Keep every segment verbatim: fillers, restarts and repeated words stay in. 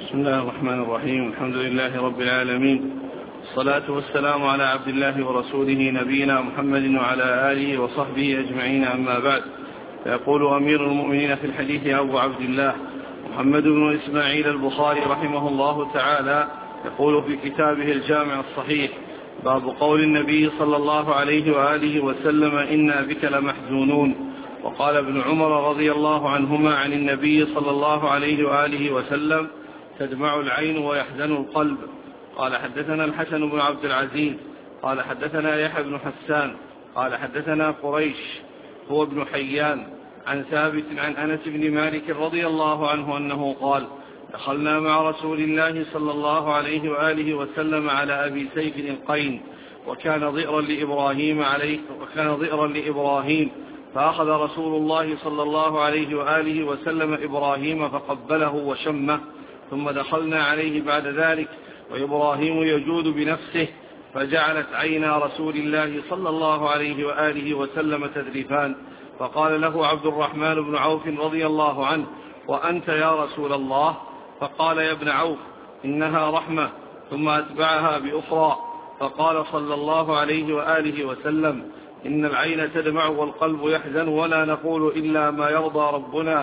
بسم الله الرحمن الرحيم. الحمد لله رب العالمين، الصلاة والسلام على عبد الله ورسوله نبينا محمد وعلى آله وصحبه أجمعين، أما بعد. فيقول أمير المؤمنين في الحديث أبو عبد الله محمد بن إسماعيل البخاري رحمه الله تعالى، يقول في كتابه الجامع الصحيح: باب قول النبي صلى الله عليه وآله وسلم: إنا بك لمحزونون. وقال ابن عمر رضي الله عنهما عن النبي صلى الله عليه وآله وسلم: تدمع العين ويحزن القلب. قال: حدثنا الحسن بن عبد العزيز قال حدثنا يحيى بن حسان قال حدثنا قريش هو ابن حيان عن ثابت عن أنس بن مالك رضي الله عنه أنه قال: دخلنا مع رسول الله صلى الله عليه وآله وسلم على أبي سيف القين، وكان ضئرا لإبراهيم عليه وكان ضئرا لإبراهيم فأخذ رسول الله صلى الله عليه وآله وسلم إبراهيم فقبله وشمه، ثم دخلنا عليه بعد ذلك وإبراهيم يجود بنفسه، فجعلت عينا رسول الله صلى الله عليه وآله وسلم تذرفان، فقال له عبد الرحمن بن عوف رضي الله عنه: وأنت يا رسول الله؟ فقال: يا ابن عوف، إنها رحمة. ثم أتبعها بأخرى فقال صلى الله عليه وآله وسلم: إن العين تدمع والقلب يحزن، ولا نقول إلا ما يرضى ربنا،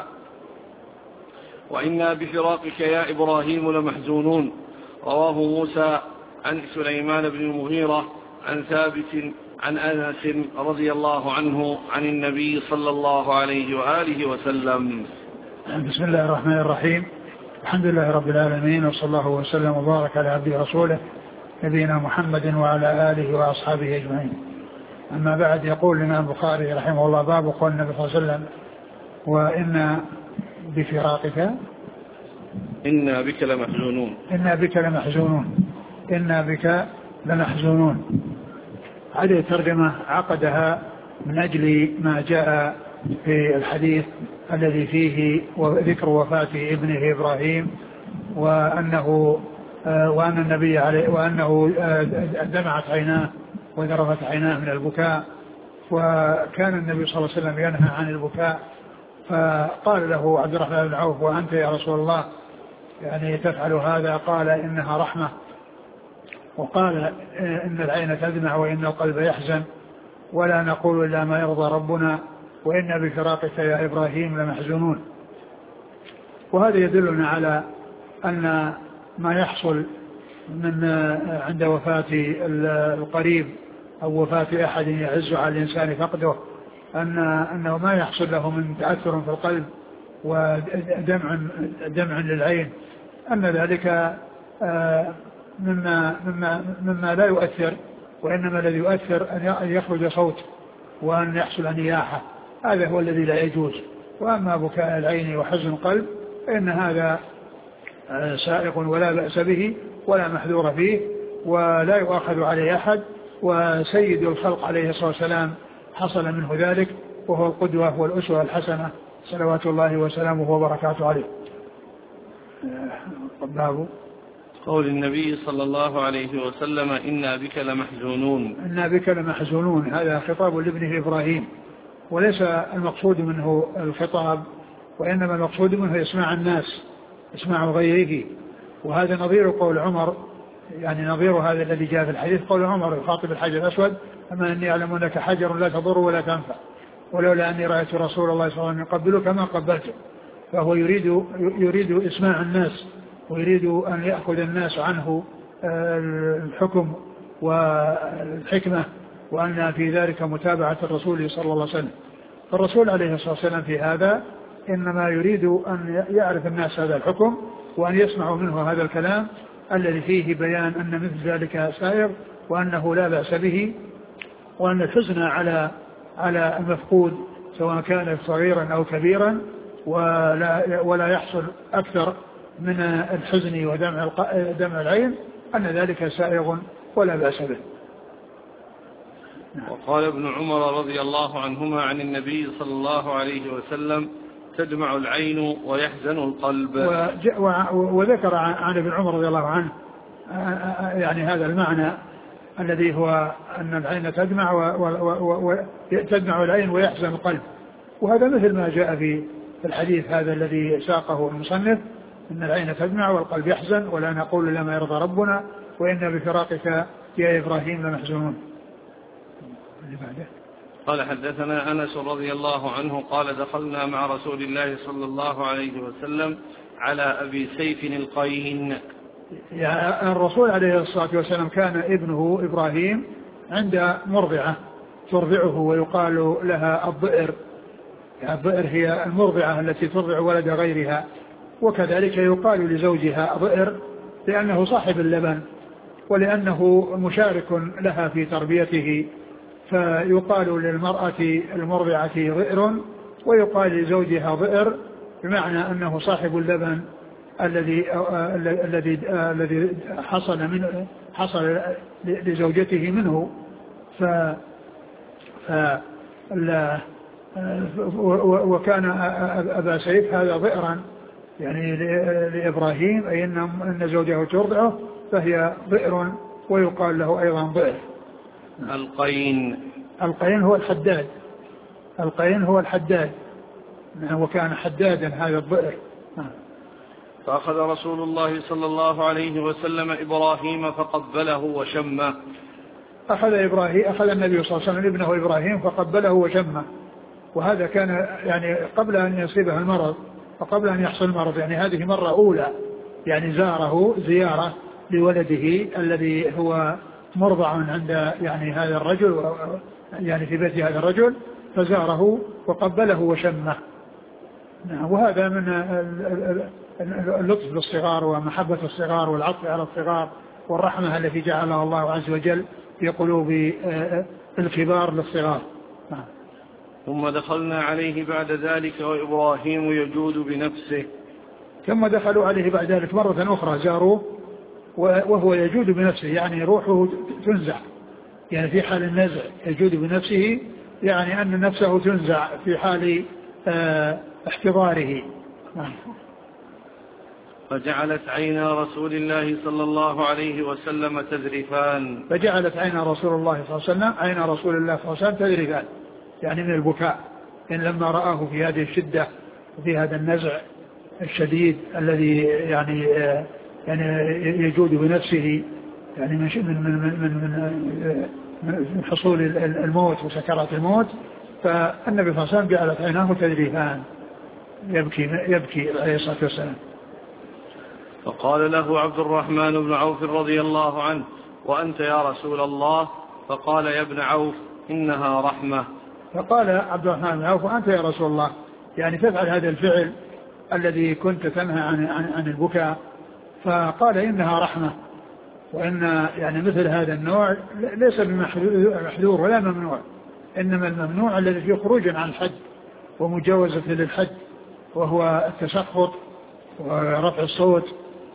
وإنا بفراقك يا إبراهيم لمحزونون. رواه موسى عن سليمان بن المغيرة عن ثابت عن أنس رضي الله عنه عن النبي صلى الله عليه وآله وسلم. بسم الله الرحمن الرحيم. الحمد لله رب العالمين، وصلى الله وسلم وبارك على عبده ورسوله نبينا محمد وعلى آله وأصحابه أجمعين. أما بعد، يقول الإمام البخاري رحمه الله: باب قول النبي صلى الله عليه وسلم: وإنا بفراقك إنا بك لمحزونون. إنا بك لمحزونون إنا بك لمحزونون. هذه ترجمة عقدها من أجل ما جاء في الحديث الذي فيه ذكر وفاة ابنه إبراهيم، وأنه وأن النبي عليه وأنه دمعت عيناه وذرفت عيناه من البكاء، وكان النبي صلى الله عليه وسلم ينهى عن البكاء، فقال له عبد الرحمن بن عوف: وأنت يا رسول الله يعني تفعل هذا؟ قال: إنها رحمة. وقال: إن العين تدمع وإن القلب يحزن، ولا نقول إلا ما يرضى ربنا، وإنا بفراقك يا إبراهيم لمحزونون. وهذا يدلنا على أن ما يحصل من عند وفاة القريب أو وفاة أحد يعز على الإنسان فقده، أن أنه ما يحصل له من تأثر في القلب ودمع دمع للعين، أن ذلك مما, مما, مما لا يؤثر، وإنما الذي يؤثر أن يخرج صوت وأن يحصل نياحة، هذا هو الذي لا يجوز. وأما بكاء العين وحزن القلب فإن هذا سائق ولا بأس به ولا محذور فيه ولا يؤخذ عليه أحد، وسيد الخلق عليه الصلاة والسلام حصل منه ذلك، وهو القدوة والأسوة الحسنة صلوات الله وسلامه وبركاته عليه. باب قول النبي صلى الله عليه وسلم: إنا بك لمحزونون. إنا بك لمحزونون، هذا خطاب لابنه إبراهيم، وليس المقصود منه الخطاب، وإنما المقصود منه إسماع الناس، إسماع غيره. وهذا نظير قول عمر، يعني نظير هذا الذي جاء في الحديث، قول عمر يخاطب الحجر الأسود: أما أني أعلم أنك حجر لا تضر ولا تنفع، ولولا أني رأيت رسول الله صلى الله عليه وسلم يقبلك ما قبلته. فهو يريد يريد إسماع الناس، ويريد أن يأخذ الناس عنه الحكم والحكمة، وأن في ذلك متابعة الرسول صلى الله عليه وسلم. فالرسول عليه الصلاة والسلام في هذا إنما يريد أن يعرف الناس هذا الحكم، وأن يسمعوا منه هذا الكلام الذي فيه بيان أن مثل ذلك سائر، وأنه لا بأس به، وأن الحزن على على المفقود سواء كان صغيرا أو كبيرا، ولا, ولا يحصل أكثر من الحزن ودمع دمع العين، أن ذلك سائغ ولا بأس به. وقال ابن عمر رضي الله عنهما عن النبي صلى الله عليه وسلم: تدمع العين ويحزن القلب. وذكر عن ابن عمر رضي الله عنه يعني هذا المعنى الذي هو أن العين تدمع وتدمع العين ويحزن القلب، وهذا مثل ما جاء في الحديث هذا الذي ساقه المصنف، إن العين تدمع والقلب يحزن ولا نقول إلا ما يرضى ربنا وإنا بفراقك يا إبراهيم لمحزونون. اللي بعده قال حدثنا أنس رضي الله عنه قال دخلنا مع رسول الله صلى الله عليه وسلم على أبي سيف القين. يعني الرسول عليه الصلاة والسلام كان ابنه إبراهيم عند مرضعة ترضعه ويقال لها الضئر، يعني الضئر هي المرضعة التي ترضع ولد غيرها، وكذلك يقال لزوجها ضئر لأنه صاحب اللبن ولأنه مشارك لها في تربيته، فيقال للمرأة المرضعة ضئر ويقال لزوجها ضئر بمعنى أنه صاحب اللبن الذي الذي الذي حصل من حصل لزوجته منه. ف ف وكان أبا سيف هذا ضئرا يعني لإبراهيم، أي أن زوجه ترضعه فهي ضئر ويقال له أيضا ضئر. القين القين هو الحداد، القين هو الحداد وكان حدادا هذا الضئر. فأخذ رسول الله صلى الله عليه وسلم إبراهيم فقبله وشمه. أخذ إبراهيم أخذ النبي صلى الله عليه وسلم ابنه إبراهيم فقبله وشمه، وهذا كان يعني قبل أن يصيبه المرض وقبل أن يحصل المرض، يعني هذه مرة أولى يعني زاره زيارة لولده الذي هو مرضع عند يعني هذا الرجل يعني في بيت هذا الرجل، فزاره وقبله وشمه. وهذا من اللطف بالصغار ومحبة الصغار والعطف على الصغار والرحمة التي جعلها الله عز وجل في قلوب الكبار للصغار. ثم دخلنا عليه بعد ذلك وإبراهيم يجود بنفسه. ثم دخلوا عليه بعد ذلك مرة أخرى زاروه وهو يجود بنفسه، يعني روحه تنزع، يعني في حال النزع يجود بنفسه، يعني أن نفسه تنزع في حال اه احتضاره. فجعلت عينا رسول الله صلى الله عليه وسلم تذرفان. فجعلت عينا رسول الله صلى الله عليه وسلم عين رسول الله صلى الله عليه وسلم تذرفان، يعني من البكاء، إن لما رآه في هذه الشدة وفي هذا النزع الشديد الذي يعني يعني يجود بنفسه، يعني من من من من, من حصول الموت وسكرات الموت، فالنبي صلى الله عليه وسلم جعلت عيناه تذرفان يبكي يبكي عليه الصلاة والسلام. فقال له عبد الرحمن بن عوف رضي الله عنه: وأنت يا رسول الله؟ فقال: يا ابن عوف إنها رحمة. فقال عبد الرحمن بن عوف: وأنت يا رسول الله يعني تفعل هذا الفعل الذي كنت تنهى عن, عن, عن البكاء؟ فقال: إنها رحمة، وإن يعني مثل هذا النوع ليس بمحذور ولا ممنوع، إنما الممنوع الذي فيه خروج عن الحد ومجاوزة للحد، وهو التسخط ورفع الصوت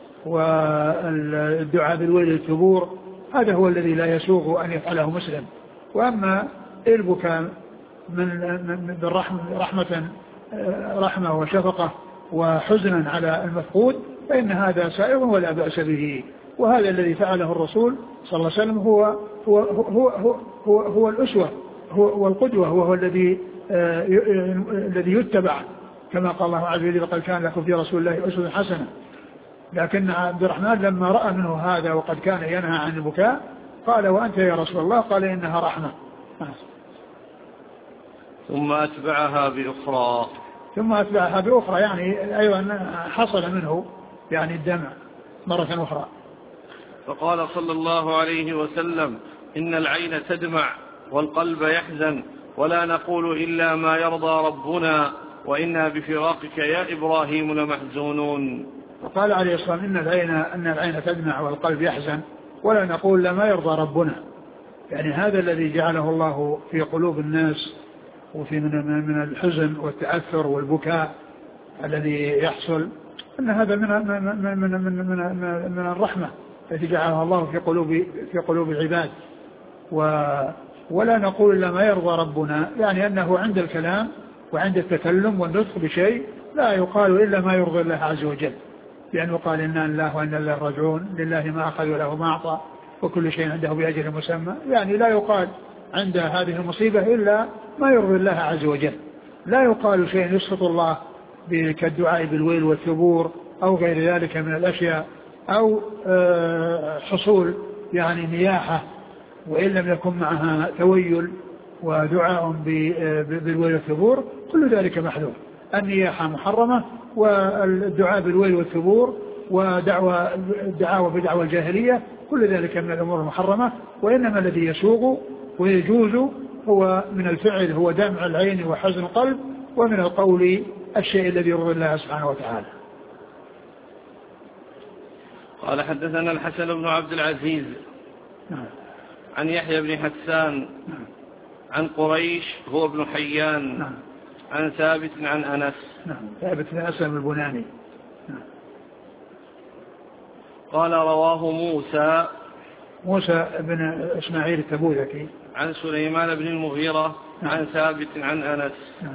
والدعاء بالويل الثبور، هذا هو الذي لا يسوغ أن يفعله مسلم. وأما البكاء من رحمة رحمة وشفقة وحزنا على المفقود فإن هذا سائغ ولا بأس به. وهذا الذي فعله الرسول صلى الله عليه وسلم هو هو هو هو, هو, هو الأسوة، هو والقدوة، وهو الذي الذي يتبع، كما قال الله عز وجل: قد كان لكم في رسول الله أسوة حسنة. لكن عبد الرحمن لما رأى منه هذا وقد كان ينهى عن البكاء قال: وأنت يا رسول الله؟ قال: إنها رحمة. ثم أتبعها بأخرى. ثم أتبعها بأخرى يعني أيضا حصل منه يعني الدمع مرة أخرى. فقال صلى الله عليه وسلم: إن العين تدمع والقلب يحزن ولا نقول إلا ما يرضى ربنا وإنا بفراقك يا إبراهيم لمحزونون. وقال عليه الصلاة والسلام: إن العين, أن العين تدمع والقلب يحزن ولا نقول لما يرضى ربنا. يعني هذا الذي جعله الله في قلوب الناس وفي من, من الحزن والتأثر والبكاء الذي يحصل، أن هذا من, من, من, من, من, من الرحمة التي جعلها الله في قلوب, في قلوب العباد. و ولا نقول إلا ما يرضى ربنا، يعني أنه عند الكلام وعند التكلم والنطق بشيء لا يقال إلا ما يرضي الله عز وجل، لأنه قال: إنا لله وإنا إليه راجعون، لله ما أخذ وله ما أعطى وكل شيء عنده بأجل مسمى. يعني لا يقال عند هذه المصيبة إلا ما يرضي الله عز وجل، لا يقال شيء يسخط الله كالدعاء بالويل والثبور أو غير ذلك من الأشياء، أو حصول يعني نياحة وإن لم يكن معها تويل ودعاء بالويل والثبور، كل ذلك محذور. النياحة محرمة، والدعاء بالويل والثبور ودعوى الدعاوى بدعوى الجاهلية كل ذلك من الأمور المحرمة. وإنما الذي يسوغ ويجوز هو من الفعل هو دمع العين وحزن القلب، ومن القول الشيء الذي يرضي الله سبحانه وتعالى. قال حدثنا الحسن بن عبد العزيز نعم. عن يحيى بن حسان نعم. عن قريش هو ابن حيان نعم. عن ثابت عن أنس. نعم. ثابت بن أسلم البناني. نعم. قال رواه موسى موسى بن إسماعيل التبوذكي عن سليمان بن المغيرة نعم. عن ثابت عن أنس. نعم.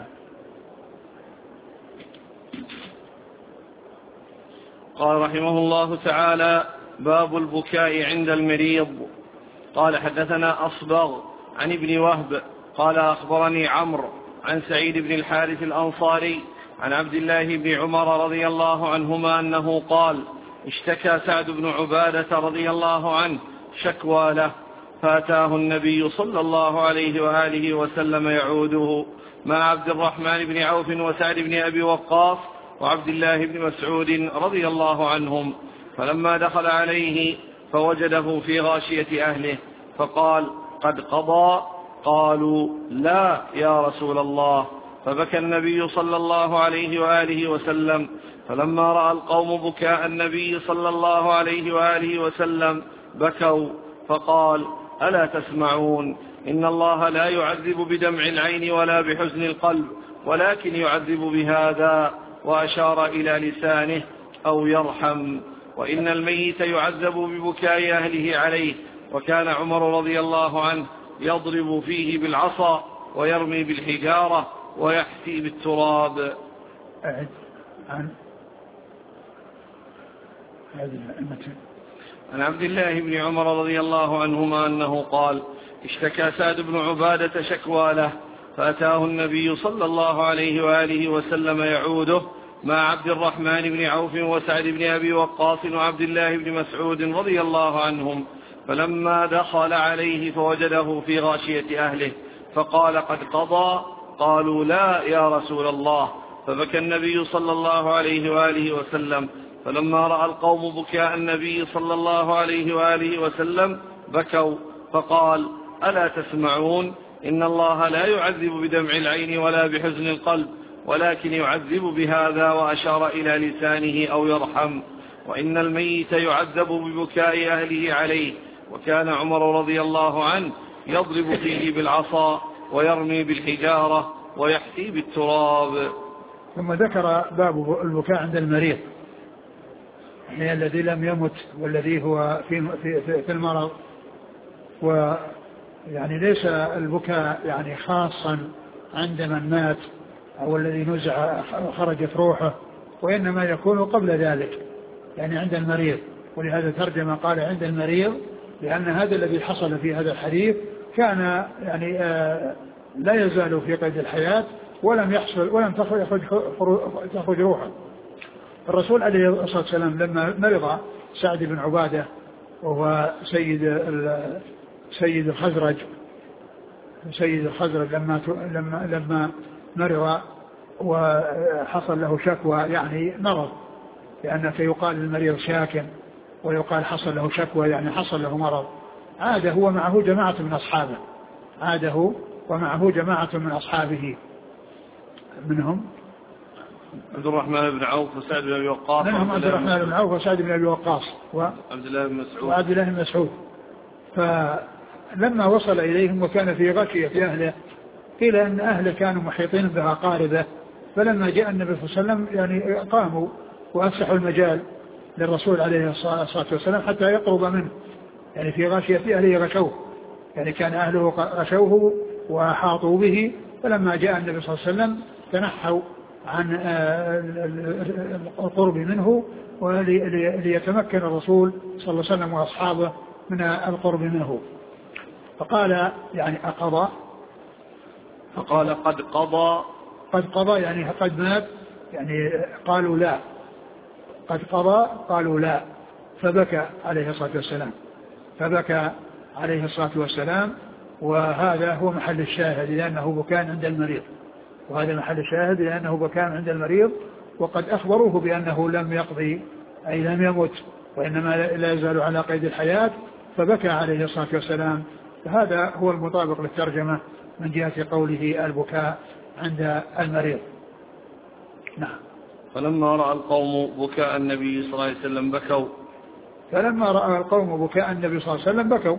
قال رحمه الله تعالى: باب البكاء عند المريض. قال حدثنا أصبغ عن ابن وهب قال أخبرني عمرو عن سعيد بن الحارث الأنصاري عن عبد الله بن عمر رضي الله عنهما أنه قال: اشتكى سعد بن عبادة رضي الله عنه شكوى له، فأتاه النبي صلى الله عليه وآله وسلم يعوده مع عبد الرحمن بن عوف وسعد بن أبي وقاص وعبد الله بن مسعود رضي الله عنهم، فلما دخل عليه فوجده في غاشية أهله فقال: قد قضى؟ قالوا: لا يا رسول الله. فبكى النبي صلى الله عليه وآله وسلم، فلما رأى القوم بكاء النبي صلى الله عليه وآله وسلم بكوا، فقال: ألا تسمعون؟ إن الله لا يعذب بدمع العين ولا بحزن القلب، ولكن يعذب بهذا، وأشار إلى لسانه، أو يرحم. وإن الميت يعذب ببكاء أهله عليه. وكان عمر رضي الله عنه يضرب فيه بالعصا ويرمي بالحجارة ويحتي بالتراب. عن عن عبد الله بن عمر رضي الله عنهما أنه قال: اشتكى سعد بن عبادة شكوى له، فأتاه النبي صلى الله عليه وآله وسلم يعوده مع عبد الرحمن بن عوف وسعد بن أبي وقاص وعبد الله بن مسعود رضي الله عنهم، فلما دخل عليه فوجده في غاشية أهله فقال: قد قضى؟ قالوا: لا يا رسول الله. فبكى النبي صلى الله عليه وآله وسلم، فلما رأى القوم بكاء النبي صلى الله عليه وآله وسلم بكوا، فقال: ألا تسمعون؟ إن الله لا يعذب بدمع العين ولا بحزن القلب، ولكن يعذب بهذا، وأشار إلى لسانه، أو يرحم. وإن الميت يعذب ببكاء أهله عليه. وكان عمر رضي الله عنه يضرب فيه بالعصا ويرمي بالحجارة ويحتي بالتراب. ثم ذكر باب البكاء عند المريض، يعني الذي لم يمت والذي هو في, في, في المرض. ويعني ليس البكاء يعني خاصا عند من مات أو الذي نزع خرجت روحه، وإنما يكون قبل ذلك، يعني عند المريض. ولهذا ترجم قال عند المريض، لأن هذا الذي حصل في هذا الحديث كان يعني آه لا يزال في قيد الحياة، ولم يحصل ولم تخرج, تخرج روحه. الرسول عليه الصلاة والسلام لما مرض سعد بن عبادة وهو سيد سيد الخزرج سيد الخزرج لما لما لما مرض وحصل له شكوى، يعني مرض، لأن يقال للمريض شاك ويقال حصل له شكوى يعني حصل له مرض. عاد هو معه جماعة من أصحابه عاده ومعه جماعة من أصحابه، منهم عبد الرحمن بن عوف وسعد بن أبي وقاص منهم عبد الرحمن بن عوف وسعد بن أبي وقاص وعبد الله بن مسعود وعبد الله بن مسعود. فلما وصل إليهم وكان في غشية أهله، قيل أن أهله كانوا محيطين بأقاربه، فلما جاء النبي صلى الله عليه وسلم يعني قاموا وأفسحوا المجال للرسول عليه الصلاة والسلام حتى يقرب منه، يعني في غاشية أهله غشوه، يعني كان أهله غشوه وحاطوا به. فلما جاء النبي صلى الله عليه وسلم تنحوا عن القرب منه وليتمكن الرسول صلى الله عليه وسلم وأصحابه من القرب منه. فقال يعني أقضى؟ فقال: قد قضى؟ قد قضى يعني قد مات، يعني قالوا لا قد قضى؟ قالوا لا، فبكى عليه الصلاة والسلام فبكى عليه الصلاة والسلام وهذا هو محل الشاهد لأنه بكاء عند المريض وهذا محل الشاهد لأنه بكاء عند المريض وقد أخبروه بأنه لم يقضي أي لم يمت وإنما لا يزال على قيد الحياة فبكى عليه الصلاة والسلام. فهذا هو المطابق للترجمة من جهة قوله البكاء عند المريض. نعم. فلما رأى القوم بكاء النبي صلى الله عليه وسلم بكوا فلما رأى القوم بكاء النبي صلى الله عليه وسلم بكوا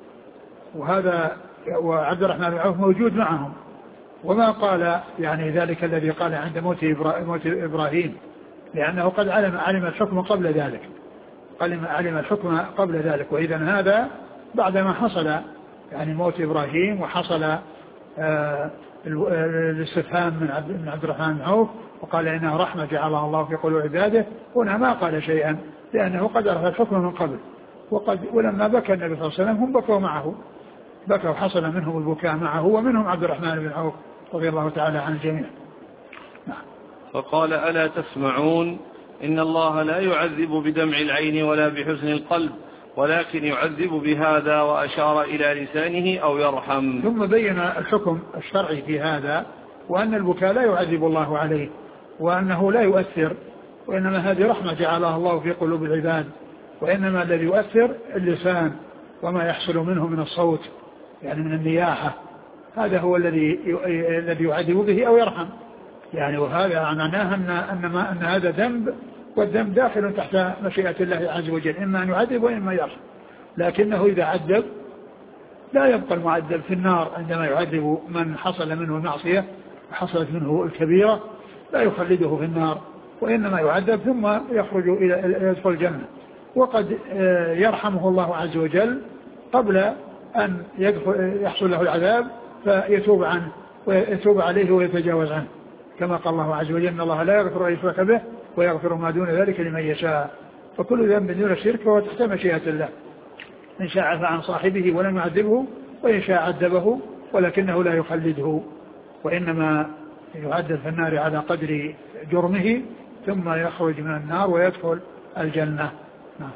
وهذا وعبد الرحمن بن عوف موجود معهم وما قال يعني ذلك الذي قال عند موت إبراهيم لأنه قد علم علم الحكم قبل ذلك علم علم الحكم قبل ذلك وإذا هذا بعدما حصل يعني موت إبراهيم وحصل آه الاستفهام من عبد, من عبد الرحمن بن عوف وقال إنها رحمة جعلها الله في قلوب عباده هنا ما قال شيئا لأنه قد عرف الحكم من قبل وقد ولما بكى النبي صلى الله عليه وسلم هم بكوا معه بكوا وحصل منهم البكاء معه ومنهم عبد الرحمن بن عوف رضي الله تعالى عن الجميع. نعم. فقال ألا تسمعون إن الله لا يعذب بدمع العين ولا بحزن القلب ولكن يعذب بهذا وأشار إلى لسانه أو يرحم. ثم بين الحكم الشرعي في هذا وأن البكاء لا يعذب الله عليه وأنه لا يؤثر وإنما هذه رحمة جعلها الله في قلوب العباد وإنما الذي يؤثر اللسان وما يحصل منه من الصوت يعني من النياحة هذا هو الذي الذي يعذب به أو يرحم يعني وهذا معناه أن أن ما أن هذا ذنب والذنب داخل تحت مشيئة الله عز وجل إما أن يعذب وإما يرحم لكنه إذا عذب لا يبقى المعذب في النار عندما يعذب من حصل منه المعصية وحصلت منه الكبيرة لا يخلده في النار وإنما يعذب ثم يخرج إلى يدخل الجنة وقد يرحمه الله عز وجل قبل أن يحصل له العذاب فيتوب عنه ويتوب عليه ويتجاوز عنه كما قال الله عز وجل إن الله لا يغفر أن يشرك به ويغفر ما دون ذلك لمن يشاء فكل ذنب دون الشرك فهو تحت مشيئة الله إن شاء عفى عن صاحبه ولم يعذبه وإن شاء عذبه ولكنه لا يخلده وإنما يعذب في النار على قدر جرمه ثم يخرج من النار ويدخل الجنة. نعم.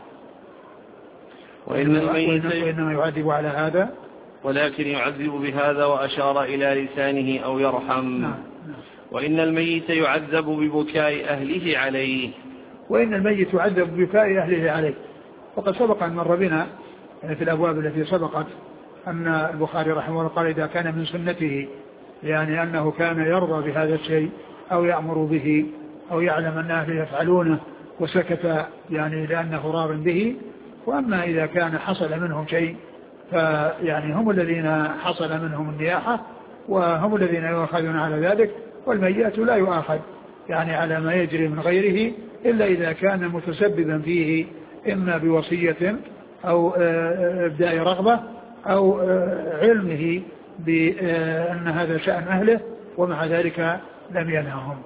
وإنما يعذب على هذا ولكن يعذب بهذا وأشار إلى لسانه أو يرحم. نعم. نعم. وإن الميت يعذب ببكاء أهله عليه وإن الميت يعذب ببكاء أهله عليه وقد سبق أن مر بنا في الأبواب التي سبقت أن البخاري رحمه الله قال إذا كان من سنته يعني أنه كان يرضى بهذا الشيء أو يأمر به أو يعلم أن أهله يفعلونه وسكت يعني لأنه راض به وأما إذا كان حصل منهم شيء فيعني هم الذين حصل منهم النياحة وهم الذين يؤخذون على ذلك والميت لا يؤاخذ يعني على ما يجري من غيره إلا إذا كان متسببا فيه إما بوصية أو إبداء رغبة أو علمه بأن هذا شأن أهله ومع ذلك لم ينههم.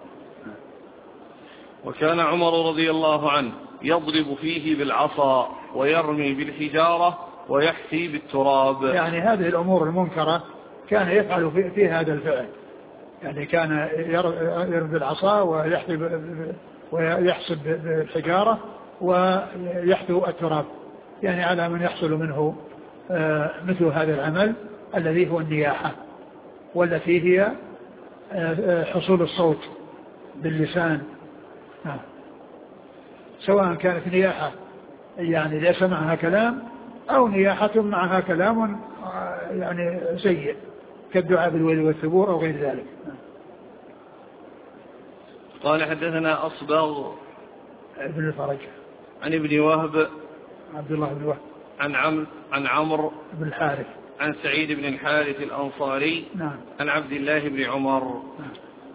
وكان عمر رضي الله عنه يضرب فيه بالعصا ويرمي بالحجارة ويحثي بالتراب يعني هذه الأمور المنكرة كان يفعل في, في هذا الفعل يعني كان يرمي بالعصا ويحثي ويحسب بالحجارة ويحثو التراب يعني على من يحصل منه مثل هذا العمل الذي هو النياحة والتي هي حصول الصوت باللسان. سواء كانت نياحة يعني ليس معها كلام أو نياحة معها كلام يعني سيء كالدعاء بالويل والثبور أو غير ذلك. قال حدثنا أصبغ ابن الفرج عن ابن وهب عبد الله بن وهب عن عمرو عن عمرو بن الحارث عن سعيد بن الحارث الأنصاري نعم. عن عبد الله بن عمر نعم.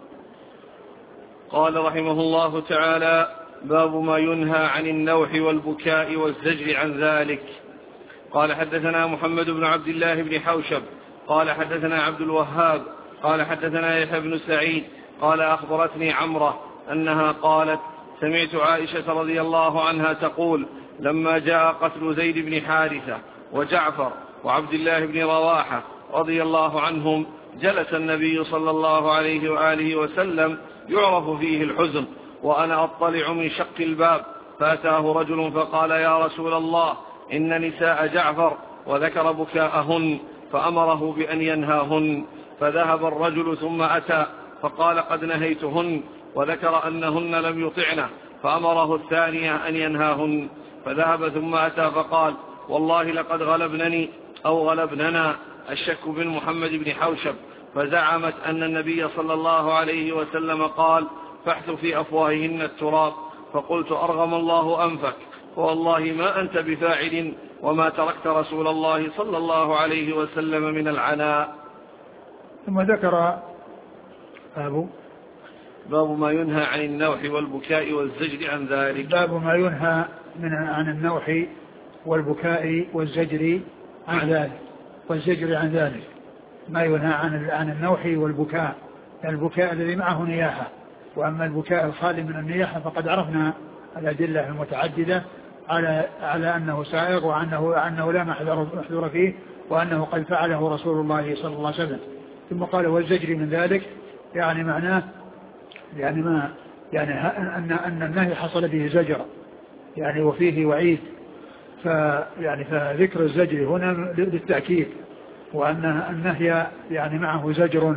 قال رحمه الله تعالى باب ما ينهى عن النوح والبكاء والزجر عن ذلك. قال حدثنا محمد بن عبد الله بن حوشب قال حدثنا عبد الوهاب قال حدثنا يحيى بن سعيد قال أخبرتني عمرة أنها قالت سمعت عائشة رضي الله عنها تقول لما جاء قتل زيد بن حارثة وجعفر وعبد الله بن رواحة رضي الله عنهم جلس النبي صلى الله عليه وآله وسلم يعرف فيه الحزن وأنا أطلع من شق الباب فأتاه رجل فقال يا رسول الله إن نساء جعفر، وذكر بكاءهن فأمره بأن ينهاهن. فذهب الرجل ثم أتى فقال قد نهيتهن، وذكر أنهن لم يطعنه فأمره الثانية أن ينهاهن. فذهب ثم أتى فقال والله لقد غلبنني أو غلبننا الشك بن محمد بن حوشب. فزعمت أن النبي صلى الله عليه وسلم قال فاحث في أفواههن التراب. فقلت أرغم الله أنفك، فوالله ما أنت بفاعل وما تركت رسول الله صلى الله عليه وسلم من العناء. ثم ذكر أبو باب ما ينهى عن النوح والبكاء والزجر عن ذلك. باب ما ينهى من عن النوح والبكاء والزجر عن ذلك والزجر عن ذلك ما ينهى عن عن النوح والبكاء، البكاء الذي معه نياحة. وأما البكاء الخالي من النياحة فقد عرفنا الأدلة المتعددة على على أنه سائغ، وأنه أنه لا محذور فيه، وأنه قد فعله رسول الله صلى الله عليه وسلم. ثم قال والزجر من ذلك، يعني معناه يعني ما يعني أن أن النهي حصل به زجر يعني وفيه وعيد، فيعني فذكر الزجر هنا للتأكيد، وأن النهي يعني معه زجر،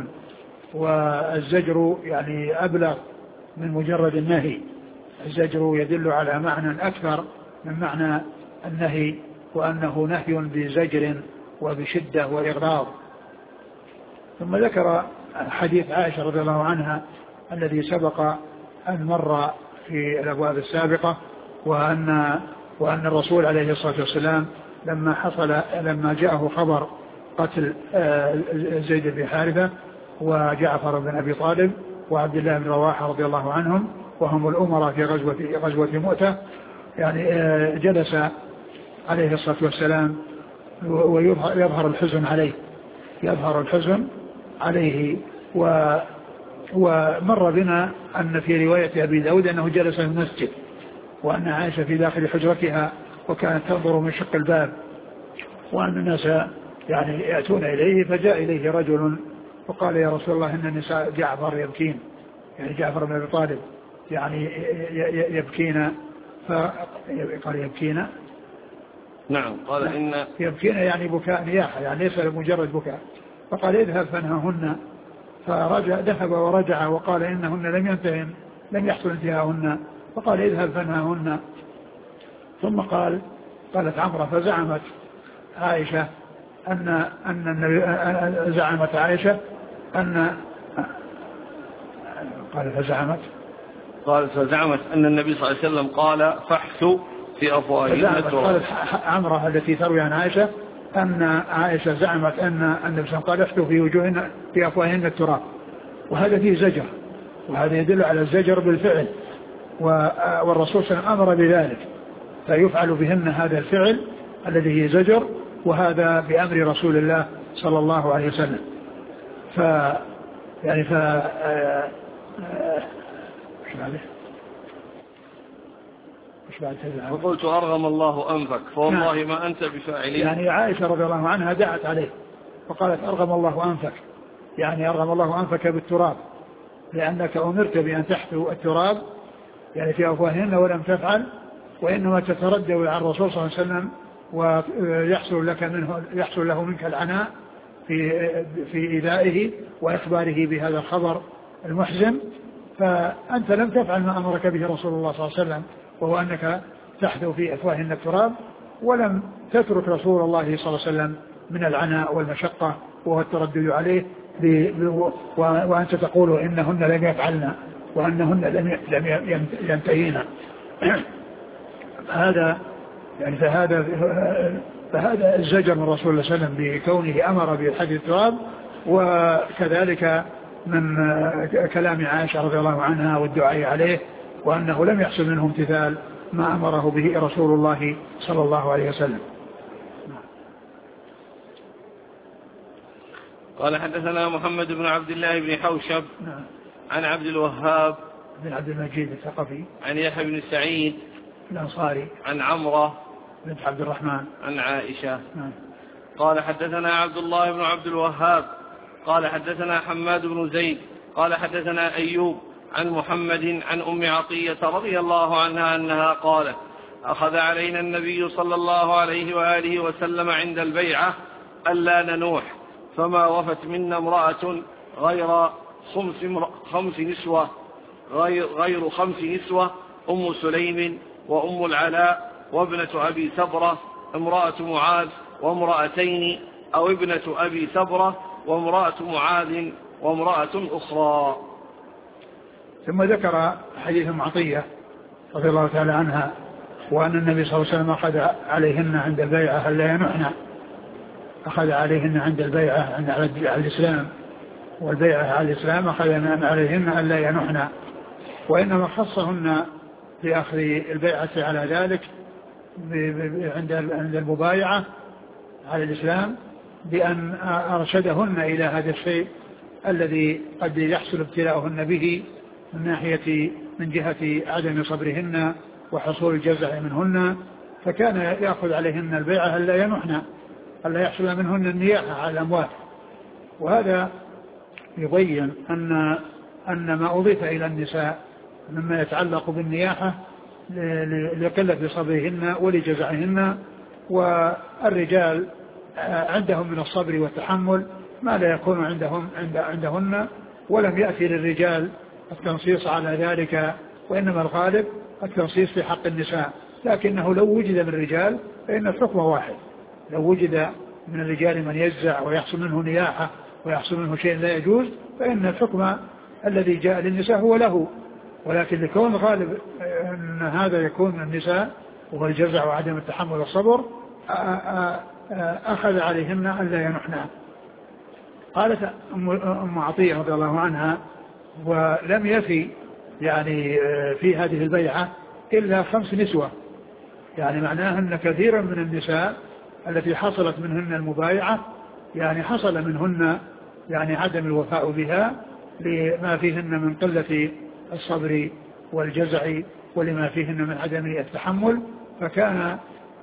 والزجر يعني أبلغ من مجرد النهي. الزجر يدل على معنى أكثر من معنى النهي، وأنه نهي بزجر وبشدة وإغراض. ثم ذكر حديث عائشة رضي الله عنها الذي سبق أن مر في الأبواب السابقة، وأن وأن الرسول عليه الصلاة والسلام لما حصل لما جاءه خبر قتل زيد بن حارثة وجعفر بن أبي طالب وعبد الله بن رواحة رضي الله عنهم، وهم الأمراء في غزوة غزوة مؤتة، يعني جلس عليه الصلاة والسلام ويظهر الحزن عليه يظهر الحزن عليه و ومر بنا أن في رواية أبي داود أنه جلس في المسجد، وأن عائشة في داخل حجرتها وكانت تنظر من شق الباب، وأن الناس يعني يأتون إليه، فجاء إليه رجل وقال يا رسول الله إن النساء جعفر يبكين، يعني جعفر بن أبي طالب يعني يبكين، فقال يبكين نعم قال إن يبكين يعني بكاء نياحة، يعني ليس مجرد بكاء. فقال اذهب فانهاهن، فرجع ذهب ورجع وقال إنهن لم ينتهن لم يحصل انتهاهن، فقال اذهب فانهاهن. ثم قال قالت عمرة فزعمت عائشة أن أن النبي زعمت عائشة أن قال فزعمت قال فزعمت أن النبي صلى الله عليه وسلم قال فاحثوا في أفواههن التراب. قالت عمرة التي تروي عن عائشة أن عائشة زعمت أن النبي صلى الله عليه وسلم قال احثوا في وجوههن في أفواههن التراب، وهذا فيه زجر، وهذا يدل على الزجر بالفعل، والرسول صلى الله عليه وسلم أمر بذلك، فيفعل بهن هذا الفعل الذي هي زجر، وهذا بأمر رسول الله صلى الله عليه وسلم. ف يعني ف مش بعده مش بعد هذا وقلت أرغم الله أنفك، فوالله نعم. ما أنت بفاعلين. يعني عائشة رضي الله عنها دعت عليه وقالت أرغم الله أنفك، يعني أرغم الله أنفك بالتراب، لأنك أمرت بأن تحثو التراب يعني في أفواههن ولم تفعل، وإنما تتردد على الرسول صلى الله عليه وسلم ويحصل لك منه يحصل له منك العناء في في إيذائه وإخباره بهذا الخبر المحزن، فأنت لم تفعل ما أمرك به رسول الله صلى الله عليه وسلم، وهو أنك تحثو في أفواههن التراب، ولم تترك رسول الله صلى الله عليه وسلم من العناء والمشقة وهو التردد عليه، وأنت تقول إنهن لم يفعلن وأنهن لم ينتهين. هذا يعني فهذا فهذا الزجر من رسول الله صلى الله عليه وسلم بكونه أمر بحث التراب، وكذلك من كلام عائشة رضي الله عنها والدعاء عليه، وأنه لم يحصل منه امتثال ما أمره به رسول الله صلى الله عليه وسلم. قال حدثنا محمد بن عبد الله بن حوشب عن عبد الوهاب بن عبد المجيد الثقفي عن يحيى بن سعيد الأنصاري عن عمرة بنت عبد الرحمن عن عائشة قال حدثنا عبد الله بن عبد الوهاب قال حدثنا حماد بن زيد قال حدثنا أيوب عن محمد عن أم عطية رضي الله عنها أنها قالت: أخذ علينا النبي صلى الله عليه وآله وسلم عند البيعة ألا ننوح، فما وفت منا امرأة غير خمس, خمس نسوة غير, غير خمس نسوة أم سليم وأم العلاء وابنة أبي سبرة امرأة معاذ وامرأتين، أو ابنة أبي سبرة وامرأة معاذ وامرأة أخرى. ثم ذكر حديث أم عطية رضي الله تعالى عنها وأن النبي صلى الله عليه وسلم أخذ عليهن عند البيعة ألا ينحن، أخذ عليهن عند البيعة عند على الإسلام، والبيعة على الإسلام أخذ عليهن ألا ينحن، وإنما خصهن بأخذ البيعة على ذلك عند المبايعة على الإسلام بأن أرشدهن إلى هذا الشيء الذي قد يحصل ابتلاؤهن به من ناحية من جهة عدم صبرهن وحصول الجزع منهن، فكان يأخذ عليهن البيعة ألا ينحن، ألا يحصل منهن النياحة على الأموال. وهذا يبين أن أن ما أضيف إلى النساء مما يتعلق بالنياحة لقلة صبرهن ولجزعهن، والرجال عندهم من الصبر والتحمل ما لا يكون عندهم عند عندهن، ولم يأتي للرجال التنصيص على ذلك، وإنما الغالب التنصيص في حق النساء، لكنه لو وجد من الرجال فإن الحكم واحد. لو وجد من الرجال من يجزع ويحصل منه نياحة ويحصل منه شيء لا يجوز فإن الحكم الذي جاء للنساء هو له، ولكن لكون غالب أن هذا يكون من النساء وهو الجزع وعدم التحمل والصبر أخذ عليهن ألا ينحن. قالت أم عطية رضي الله عنها: ولم يفي يعني في هذه البيعة إلا خمس نسوة، يعني معناه أن كثيرا من النساء التي حصلت منهن المبايعة يعني حصل منهن يعني عدم الوفاء بها لما فيهن من قلة الصبر والجزع ولما فيهن من عدم التحمل، فكان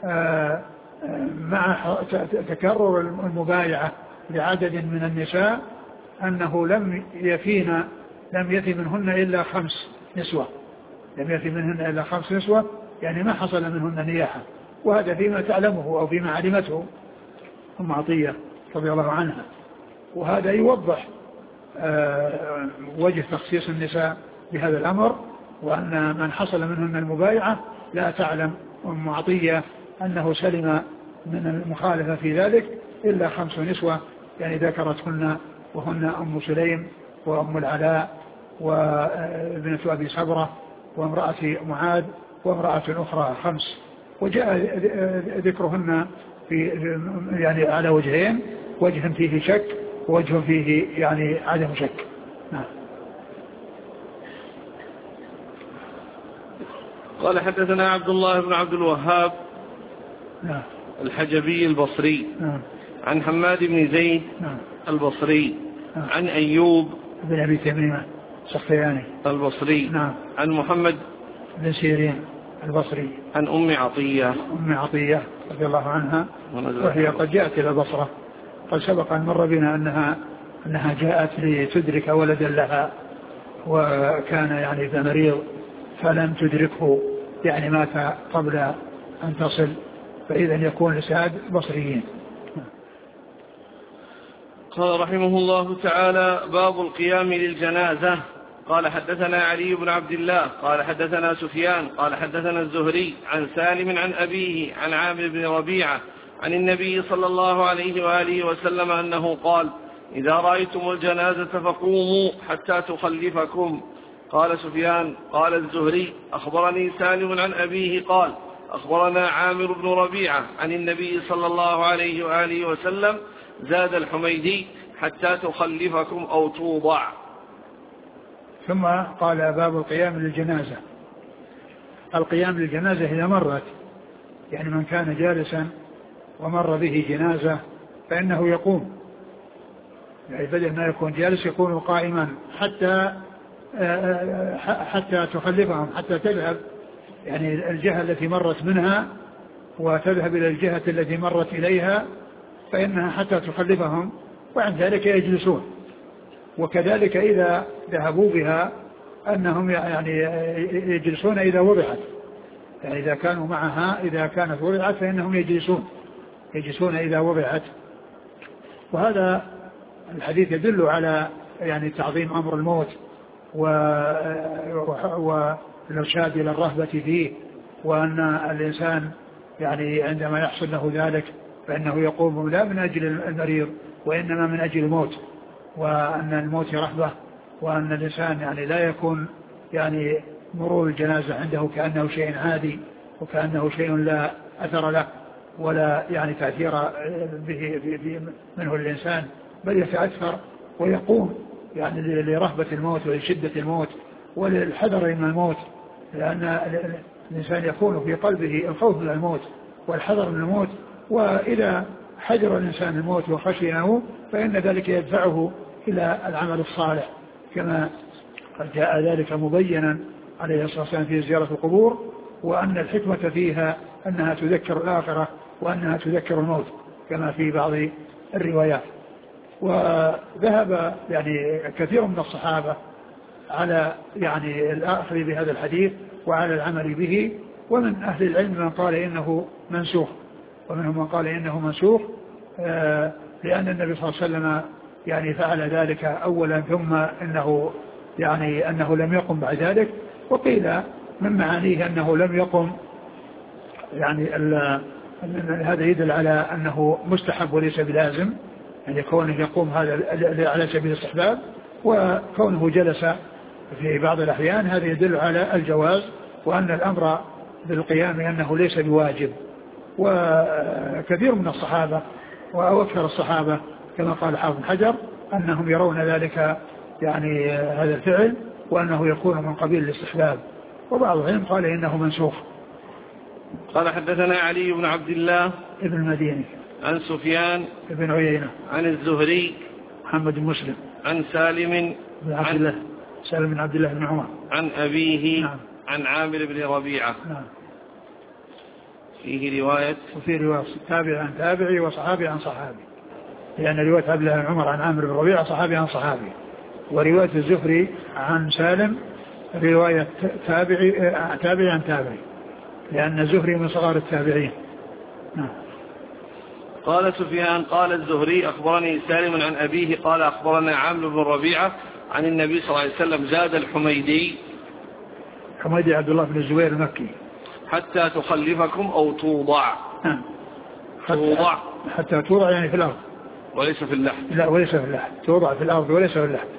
مع تكرر المبايعة لعدد من النساء أنه لم يفينا لم يفي منهن إلا خمس نسوة لم يفي منهن إلا خمس نسوة يعني ما حصل منهن نياحة. وهذا فيما تعلمه أو فيما علمته أم عطية رضي الله عنها. وهذا يوضح وجه تخصيص النساء بهذا الأمر، وأن من حصل منهن المبايعة لا تعلم أم عطية أنه سلم من المخالفة في ذلك إلا خمس نسوة يعني ذكرتهن، وهن أم سليم وأم العلاء وابنة أبي سبرة وامرأة معاذ وامرأة أخرى، خمس. وجاء ذكرهن في يعني على وجهين، وجه فيه شك ووجه فيه يعني عدم شك. نعم. قال: حدثنا عبد الله بن عبد الوهاب نعم. الحجبي البصري نعم. عن حماد بن زيد نعم. البصري نعم. عن أيوب بن أبي تميمة السختياني البصري نعم. عن محمد بن سيرين البصري عن أم عطية أم عطية رضي الله عنها، وهي قد جاءت إلى البصرة، قد سبق أن مر بنا أنها أنها جاءت لتدرك ولدا لها وكان يعني ذا مريض فلم تدركه، يعني مات قبل أن تصل، فإذا يكون لساد بصريين. قال رحمه الله تعالى: باب القيام للجنازة. قال: حدثنا علي بن عبد الله قال حدثنا سفيان قال حدثنا الزهري عن سالم عن أبيه عن عامر بن ربيعة عن النبي صلى الله عليه وآله وسلم أنه قال: إذا رأيتم الجنازة فقوموا حتى تخلفكم. قال سفيان: قال الزهري: أخبرني سالم عن أبيه قال: أخبرنا عامر بن ربيعة عن النبي صلى الله عليه وآله وسلم زاد الحميدي: حتى تخلفكم أو توضع. ثم قال: باب القيام للجنازة. القيام للجنازة إذا مرت، يعني من كان جالسا ومر به جنازة فإنه يقوم، يعني بدل ما يكون جالس يكون قائما حتى حتى تخلفهم، حتى تذهب يعني الجهة التي مرت منها وتذهب إلى الجهة التي مرت إليها، فإنها حتى تخلفهم، وعند ذلك يجلسون. وكذلك إذا ذهبوا بها أنهم يعني يجلسون إذا وضعت، يعني إذا كانوا معها إذا كانت وضعت فإنهم يجلسون يجلسون إذا وضعت. وهذا الحديث يدل على يعني تعظيم أمر الموت والإرشاد إلى الرهبة فيه، وأن الإنسان يعني عندما يحصل له ذلك فإنه يقوم لا من أجل المريض وإنما من أجل الموت، وأن الموت رهبة، وأن الإنسان يعني لا يكون يعني مرور الجنازة عنده كأنه شيء عادي وكأنه شيء لا أثر له ولا يعني تأثير به منه الإنسان، بل يتأثر ويقوم يعني لرهبة الموت ولشدة الموت وللحذر من الموت، لأن الإنسان يكون في قلبه الخوف من الموت والحذر من الموت، وإذا حذر الإنسان الموت وخشيه فإن ذلك يدفعه إلى العمل الصالح، كما قد جاء ذلك مبينا عليه الصلاة والسلام في زيارة القبور، وأن الحكمة فيها أنها تذكر الآخرة وأنها تذكر الموت كما في بعض الروايات. وذهب يعني كثير من الصحابة على يعني الأخذ بهذا الحديث وعلى العمل به، ومن أهل العلم من قال إنه منسوخ ومنهم من قال إنه منسوخ آه لأن النبي صلى الله عليه وسلم يعني فعل ذلك أولا ثم إنه يعني أنه لم يقم بعد ذلك، وقيل من معانيه أنه لم يقم يعني هذا يدل على أنه مستحب وليس بلازم، يعني كونه يقوم هذا على سبيل الاستحباب، وكونه جلس في بعض الأحيان هذا يدل على الجواز، وأن الأمر بالقيام أنه ليس بواجب. وكثير من الصحابة وأكثر الصحابة كما قال حافظ حجر أنهم يرون ذلك يعني هذا الفعل وأنه يكون من قبيل الاستحباب، وبعضهم قال إنه منسوخ. قال حدثنا علي بن عبد الله ابن المديني عن سفيان ابن عيينة عن الزهري محمد بن مسلم عن سالم بن عبد الله سالم بن عبد الله بن عمر عن أبيه نعم. عن عامر بن ربيعة نعم. فيه رواية وفي رواية تابع عن تابعي وصحابي عن صحابي، لأن رواية عبد الله بن عمر عن عامر بن ربيعة صحابي عن صحابي، ورواية الزهري عن سالم رواية تابعي تابعي عن تابعي، لأن الزهري من صغار التابعين. نعم. قال سفيان قال الزهري أخبرني سالم عن أبيه قال أخبرنا عامر بن ربيعة عن النبي صلى الله عليه وسلم زاد الحميدي حميدي عبد الله بن الزبير المكي حتى تخلفكم أو توضع. نعم. توضع حتى توضع يعني في الأرض وليس في اللحم. لا وليس في اللحم، توضع في الأرض وليس في اللحم.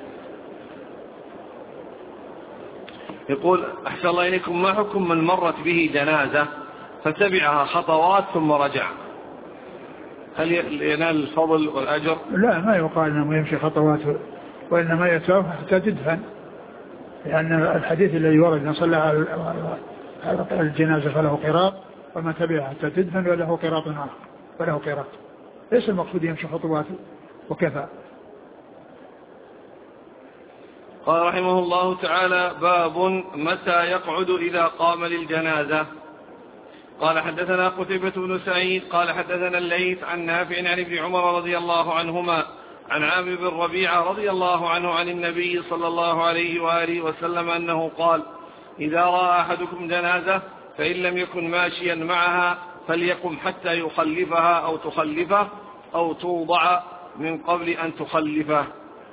يقول أحسن الله إليكم ما حكم من مرت به جنازة فتبعها خطوات ثم رجع، هل ينال الفضل والأجر؟ لا ما يقال أنه يمشي خطوات، وإنما يتوفى حتى تدفن، لأن الحديث الذي ورد أن صلى على الجنازة فله قراط وما تبعها حتى تدفن وله قراط آخر وله قراط، ليس المقصود يمشي خطوات وكفى. قال رحمه الله تعالى باب متى يقعد إذا قام للجنازة. قال حدثنا قتيبة بن سعيد قال حدثنا الليث عن نافع عن ابن عمر رضي الله عنهما عن عامر بن ربيعة رضي الله عنه عن النبي صلى الله عليه وآله وسلم أنه قال إذا رأى أحدكم جنازة فإن لم يكن ماشيا معها فليقم حتى يخلفها أو تخلفه أو توضع من قبل أن تخلفه.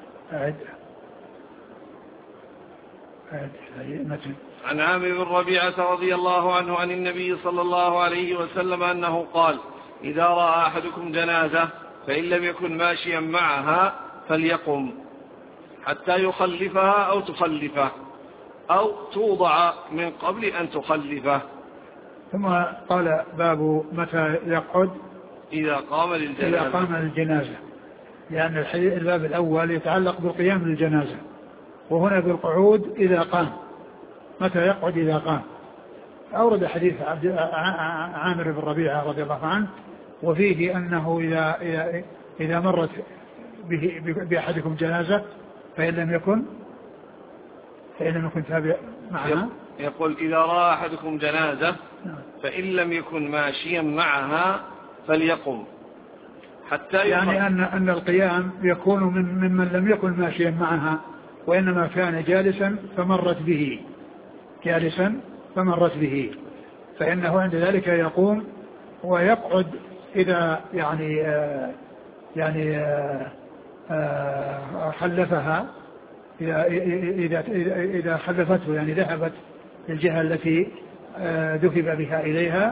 عن عامر بن ربيعة رضي الله عنه عن النبي صلى الله عليه وسلم أنه قال إذا رأى أحدكم جنازة فإن لم يكن ماشيا معها فليقم حتى يخلفها أو تخلفه أو توضع من قبل أن تخلفه. ثم قال باب متى يقعد إذا قام للجنازة. إذا قام للجنازة، لأن الباب الأول يتعلق بالقيام للجنازة، وهنا بالقعود إذا قام. متى يقعد إذا قام؟ أورد حديث عامر بن ربيعة رضي الله عنه وفيه أنه إذا, إذا, إذا مرت به بأحدكم جنازة فإن لم يكن فإن لم يكن تابع معها، يقول إذا رأى أحدكم جنازة فإن لم يكن ماشيا معها فليقم حتى يعني أن, أن القيام يكون من ممن لم يكن ماشيا معها، وإنما كان جالسا فمرت به، جالسا فمرت به، فإنه عند ذلك يقوم ويقعد إذا يعني آه يعني آه آه خلفها، إذا, إذا, إذا خلفته يعني ذهبت للجهة التي آه ذهب بها إليها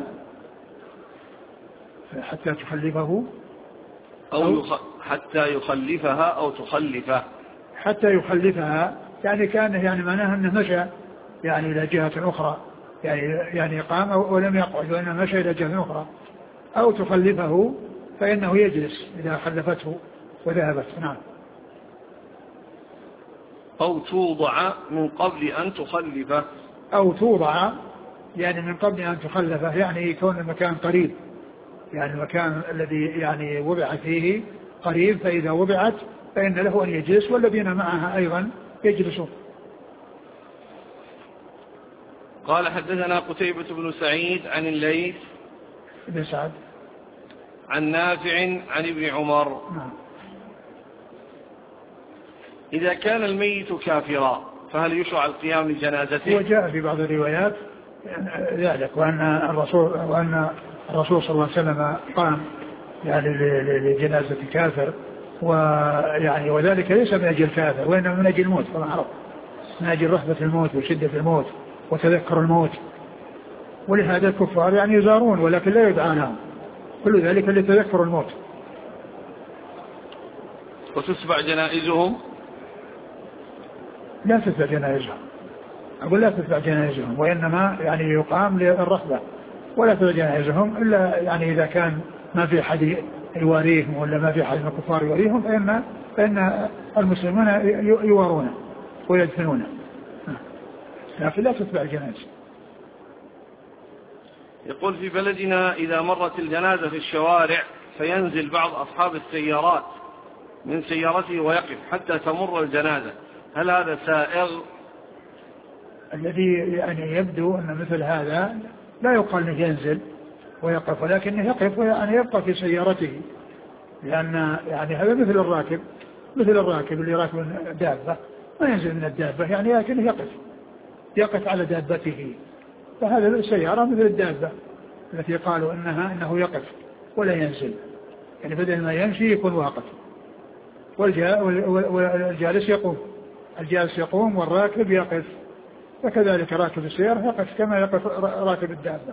حتى تخلفه أو, أو يخ... حتى يخلفها أو تخلفه، حتى يخلفها يعني كان يعني معناها أنه مشى يعني إلى جهة أخرى، يعني يعني قام ولم يقعد وإنما مشى إلى جهة أخرى، أو تخلفه فإنه يجلس إذا خلفته وذهبت. نعم. أو توضع من قبل أن تخلفه، أو توضع يعني من قبل أن تخلفه، يعني يكون المكان قريب، يعني المكان الذي يعني وضع فيه قريب، فإذا وضعت فإن له أن يجلس والذين معها أيضا يجلسون. قال حدثنا قتيبة بن سعيد عن الليث بن سعد عن نافع عن ابن عمر. نعم. إذا كان الميت كافرا فهل يشرع القيام لجنازته؟ وجاء في بعض الروايات ذلك، وأن الرسول وأن الرسول صلى الله عليه وسلم قام يعني لجنازة كافر، ويعني وذلك ليس من أجل الكافر وإنما من أجل الموت، كما عرف، من أجل رهبة الموت وشدة الموت وتذكر الموت، ولهذا الكفار يعني يزارون ولكن لا يدعى لهم، كل ذلك لتذكر الموت. وتتبع جنائزهم؟ لا تتبع جنائزهم، أقول لا تتبع جنائزهم، وإنما يعني يقام للرهبة، ولا تتبع جنائزهم إلا يعني إذا كان ما في أحد يواريهم ولا ما في أحد من الكفار يواريهم، فإن فإن المسلمون يوارونه ويدفنونه، لكن لا تتبع الجنائز. يقول في بلدنا إذا مرت الجنازة في الشوارع فينزل بعض أصحاب السيارات من سيارته ويقف حتى تمر الجنازة، هل هذا سائغ؟ الذي يعني يبدو أن مثل هذا لا يقال أنه ينزل ويقف، ولكنه يقف يعني يبقى في سيارته، لأن يعني هذا مثل الراكب، مثل الراكب اللي راكب دابة ما ينزل من الدابة، يعني لكنه يقف يقف على دابته، فهذا السيارة مثل الدابة التي قالوا إنها إنه يقف ولا ينزل، يعني بدل ما يمشي يكون واقف، والجالس يقوم، الجالس يقوم والراكب يقف، وكذلك راكب السيارة يقف كما يقف راكب الدابة.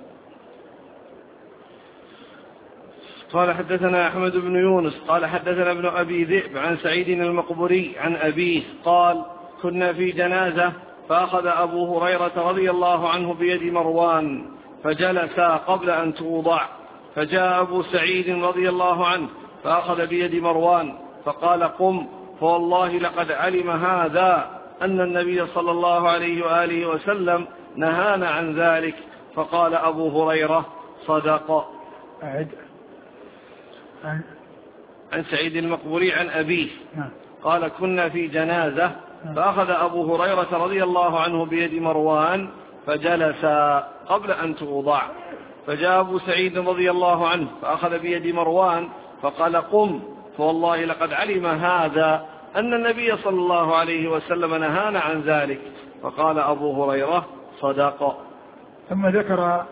قال حدثنا أحمد بن يونس قال حدثنا ابن أبي ذئب عن سعيد المقبري عن أبيه قال كنا في جنازة فأخذ أبو هريرة رضي الله عنه بيد مروان فجلس قبل أن توضع، فجاء أبو سعيد رضي الله عنه فأخذ بيد مروان فقال قم، فوالله لقد علم هذا أن النبي صلى الله عليه وآله وسلم نهانا عن ذلك. فقال أبو هريرة صدق. أعد. عن, عن سعيد المقبري عن أبيه قال كنا في جنازة فأخذ أبو هريرة رضي الله عنه بيد مروان فجلس قبل أن توضع، فجاء أبو سعيد رضي الله عنه فأخذ بيد مروان فقال قم، فوالله لقد علم هذا أن النبي صلى الله عليه وسلم نهانا عن ذلك. فقال أبو هريرة صدق. ثم ذكر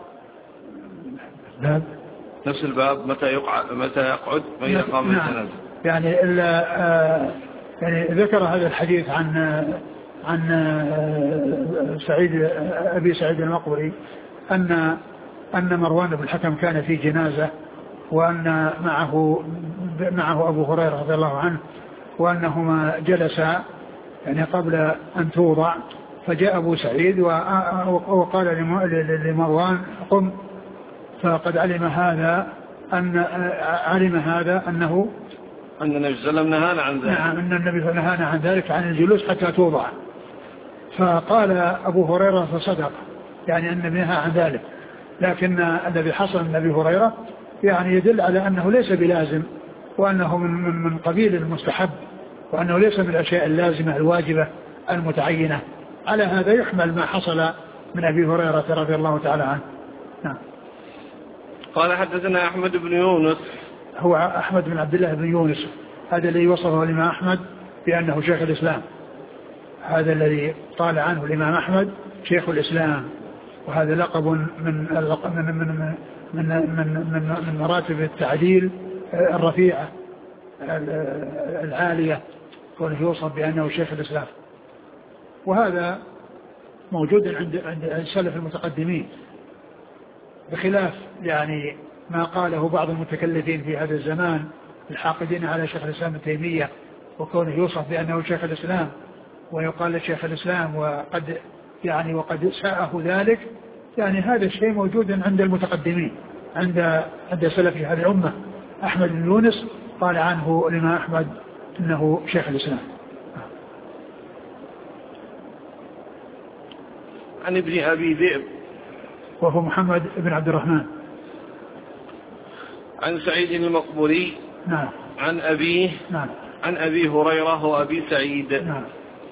باب نفس الباب متى يقعد متى يقعد وإذا قام الجنازة، يعني إلا آه يعني ذكر هذا الحديث عن عن سعيد أبي سعيد المقبري أن أن مروان بن الحكم كان في جنازة، وأن معه معه أبو هريرة رضي الله عنه، وأنهما جلسا يعني قبل أن توضع، فجاء أبو سعيد وقال لمروان قم، فقد علم هذا أن علم هذا أنه أن النبي صلى الله عليه وسلم نهانا عن ذلك. نعم، أن النبي نهانا عن ذلك عن الجلوس حتى توضع. فقال أبو هريرة فصدق، يعني أن النبي نهى عن ذلك، لكن الذي حصل من أبي هريرة يعني يدل على أنه ليس بلازم، وأنه من, من, من قبيل المستحب، وأنه ليس من الأشياء اللازمة الواجبة المتعينة. على هذا يحمل ما حصل من أبي هريرة رضي الله تعالى عنه. نعم. قال حدثنا أحمد بن يونس، هو أحمد بن عبد الله بن يونس، هذا الذي وصفه الإمام أحمد بأنه شيخ الإسلام، هذا الذي قال عنه الإمام أحمد شيخ الإسلام، وهذا لقب من من من من من, من, من مراتب التعديل الرفيعة العالية، كونه يوصف بأنه شيخ الإسلام. وهذا موجود عند عند السلف المتقدمين، بخلاف يعني ما قاله بعض المتكلفين في هذا الزمان الحاقدين على شيخ الإسلام ابن تيمية، وكونه يوصف بأنه شيخ الإسلام ويقال شيخ الإسلام وقد يعني وقد ساءه ذلك. يعني هذا الشيء موجود عند المتقدمين، عند عند سلف هذه الأمة. أحمد بن يونس قال عنه الإمام أحمد إنه شيخ الإسلام. عن ابن أبي ذئب وهو محمد بن عبد الرحمن. عن سعيد المقبري. نعم. عن أبيه. نعم. عن أبي هريرة وأبي سعيد. نعم.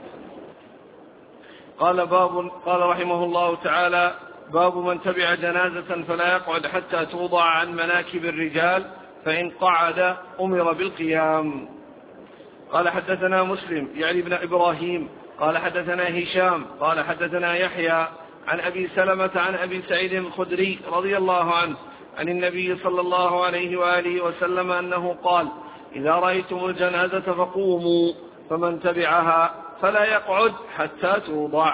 قال باب قال رحمه الله تعالى: باب من تبع جنازة فلا يقعد حتى توضع عن مناكب الرجال، فإن قعد أمر بالقيام. قال حدثنا مسلم يعني ابن إبراهيم قال حدثنا هشام قال حدثنا يحيى عن أبي سلمة عن أبي سعيد الخدري رضي الله عنه عن النبي صلى الله عليه وآله وسلم أنه قال: إذا رأيتم الجنازة فقوموا، فمن تبعها فلا يقعد حتى توضع.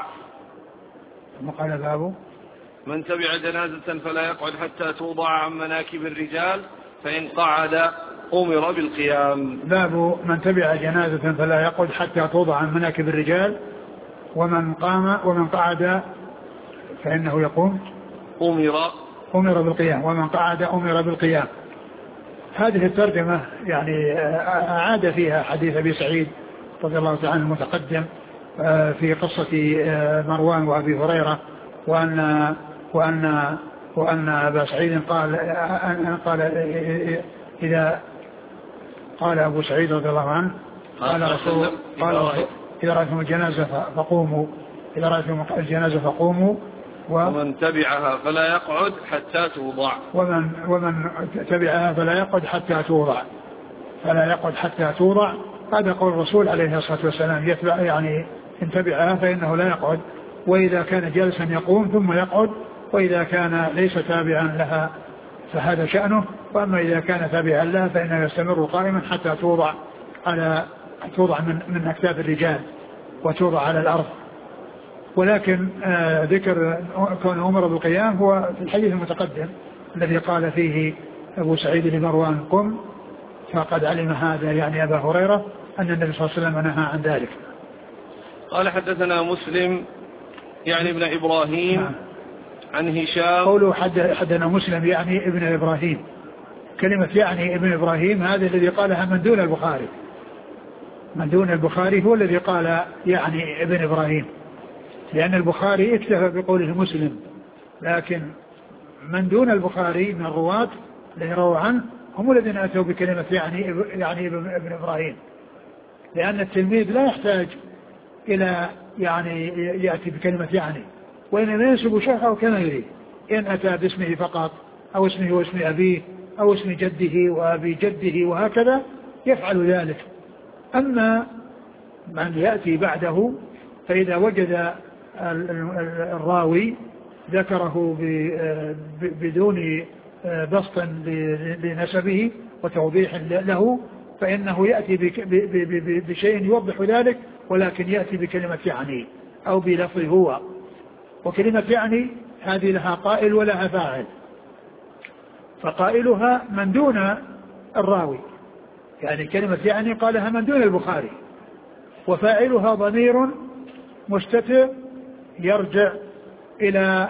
ثم قال باب من تبع جنازة فلا يقعد حتى توضع عن مناكب الرجال، فإن قعد أمر بالقيام. باب من تبع جنازة فلا يقعد حتى توضع عن مناكب الرجال، ومن قام ومن قعد فإنه يقوم أمر أمر بالقيام، ومن قعد أمر بالقيام. هذه الترجمة يعني أعاد فيها حديث أبي سعيد رضي الله تعالى عنه المتقدم في قصة مروان وأبي هريرة، وأن وأن وأن أبا سعيد قال قال إذا قال أبو سعيد رضي الله عنه قال رسول قال إذا رأيتم الجنازة فقوموا إذا رأيتم الجنازة فقوموا ومن تبعها فلا يقعد حتى توضع ومن ومن تبعها فلا يقعد حتى توضع فلا يقعد حتى توضع. هذا قول الرسول عليه الصلاة والسلام، يتبع يعني إن تبعها فإنه لا يقعد، وإذا كان جالسا يقوم ثم يقعد، وإذا كان ليس تابعا لها فهذا شأنه، وأما إذا كان تابعا لها فإنه يستمر قائما حتى توضع على توضع من من أكتاف الرجال وتوضع على الأرض. ولكن آه ذكر كون أمر بالقيام هو في الحديث المتقدم الذي قال فيه أبو سعيد لمروان قم، فقد علم هذا يعني أبا هريرة أن النبي صلى الله عليه وسلم نهى عن ذلك. قال حدثنا مسلم يعني ابن إبراهيم نعم. عن هشام قوله حدثنا مسلم يعني ابن إبراهيم، كلمة يعني ابن إبراهيم هذا الذي قالها من دون البخاري، من دون البخاري هو الذي قال يعني ابن إبراهيم، لأن البخاري اكتفى بقوله مسلم، لكن من دون البخاري من الرواة الذي رووا عنه هم الذين أتوا بكلمة يعني يعني ابن إبراهيم، لأن التلميذ لا يحتاج إلى يعني يأتي بكلمة يعني، وإنما ينسب شيخه كما يريد، إن أتى باسمه فقط أو اسمه واسم أبيه أو اسم جده وأبي جده وهكذا يفعل ذلك. أما من يأتي بعده فإذا وجد الراوي ذكره بدون بسط لنسبه وتوضيح له فإنه يأتي بشيء يوضح ذلك، ولكن يأتي بكلمة يعني أو بلفظ هو، وكلمة يعني هذه لها قائل ولها فاعل، فقائلها من دون الراوي، يعني كلمة يعني قالها من دون البخاري، وفاعلها ضمير مستتر يرجع إلى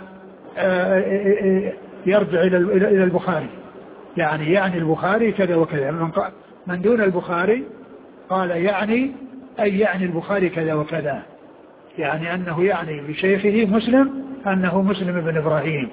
يرجع إلى البخاري، يعني يعني البخاري كذا وكذا. من دون البخاري قال يعني أي يعني البخاري كذا وكذا، يعني أنه يعني بشيخه مسلم أنه مسلم بن إبراهيم.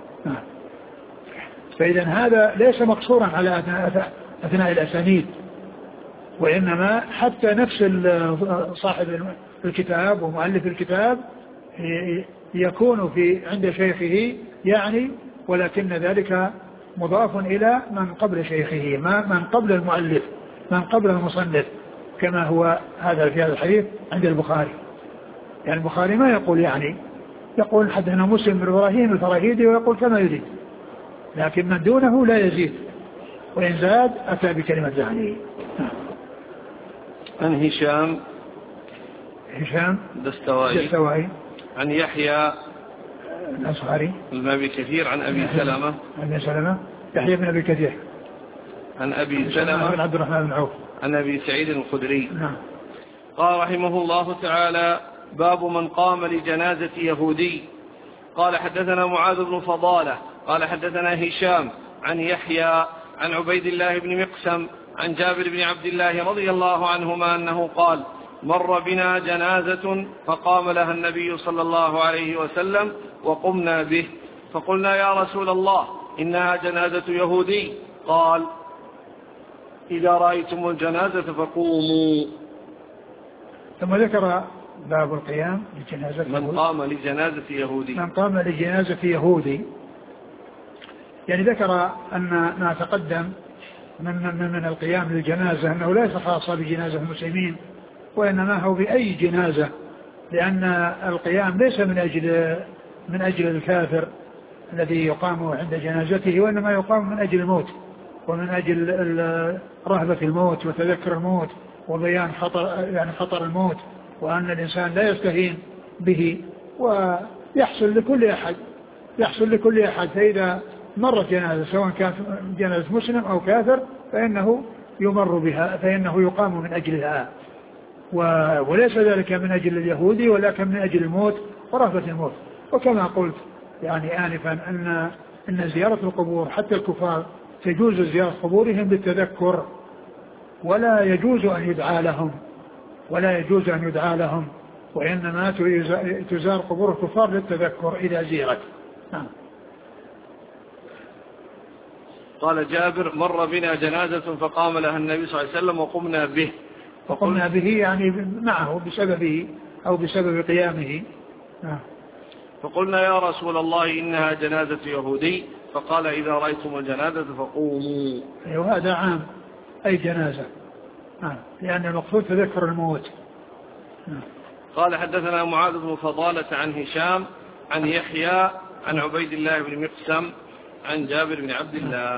فإذا هذا ليس مقصورا على أثناء الأسانيد، وإنما حتى نفس صاحب الكتاب ومؤلف الكتاب يكون في عند شيخه يعني، ولكن ذلك مضاف إلى من قبل شيخه، ما من قبل المؤلف، من قبل المصنف، كما هو هذا في هذا الحديث عند البخاري. يعني البخاري ما يقول يعني يقول حدثنا مسلم بن إبراهيم الفراهيدي ويقول كما يريد، لكن من دونه لا يزيد، وإن زاد أتى بكلمة يعني. عن هشام هشام دستوائي دستوائي عن يحيى الأصغري بن أبي كثير عن أبي سلمة أبي سلمة يحيى بن أبي كثير عن أبي سلمة بن عبد الرحمن بن عوف عن أبي سعيد الخدري. نعم. قال رحمه الله تعالى: باب من قام لجنازة يهودي. قال حدثنا معاذ بن فضالة قال حدثنا هشام عن يحيى عن عبيد الله بن مقسم عن جابر بن عبد الله رضي الله عنهما أنه قال: مر بنا جنازة فقام لها النبي صلى الله عليه وسلم وقمنا به، فقلنا: يا رسول الله إنها جنازة يهودي. قال: إذا رأيتم الجنازة فقوموا. ثم ذكر باب القيام لجنازة من قام لجنازة يهودي من قام لجنازة يهودي، يعني ذكر أن ما تقدم من, من, من القيام للجنازة أنه ليس خاصة بجنازة المسلمين، وإنما هو بأي جنازة، لأن القيام ليس من أجل من أجل الكافر الذي يقام عند جنازته، وإنما يقام من أجل الموت، ومن أجل رهبة الموت وتذكر الموت وبيان خطر يعني خطر الموت، وأن الإنسان لا يستهين به، ويحصل لكل أحد يحصل لكل أحد فإذا مرت جنازة سواء كانت جنازة مسلم أو كافر فإنه يمر بها، فإنه يقام من أجلها، وليس ذلك من أجل اليهودي ولكن من أجل الموت ورهبة الموت. وكما قلت يعني آنفا أن أن زيارة القبور حتى الكفار تجوز زيارة قبورهم بالتذكر، ولا يجوز أن يدعى لهم ولا يجوز أن يدعى لهم وإنما تزار قبور الكفار للتذكر إذا زيرت. نعم. قال جابر: مر بنا جنازة فقام لها النبي صلى الله عليه وسلم وقمنا به. وقمنا به يعني معه بسببه أو بسبب قيامه. نعم. فقلنا: يا رسول الله إنها جنازة يهودي. فقال: إذا رأيتم الجنازة فقوموا. وهذا عام أي جنازة، نعم، لأن المقصود تذكر الموت. نعم. قال حدثنا معاذ بن فضالة عن هشام عن يحيى عن عبيد الله بن مقسم عن جابر بن عبد الله.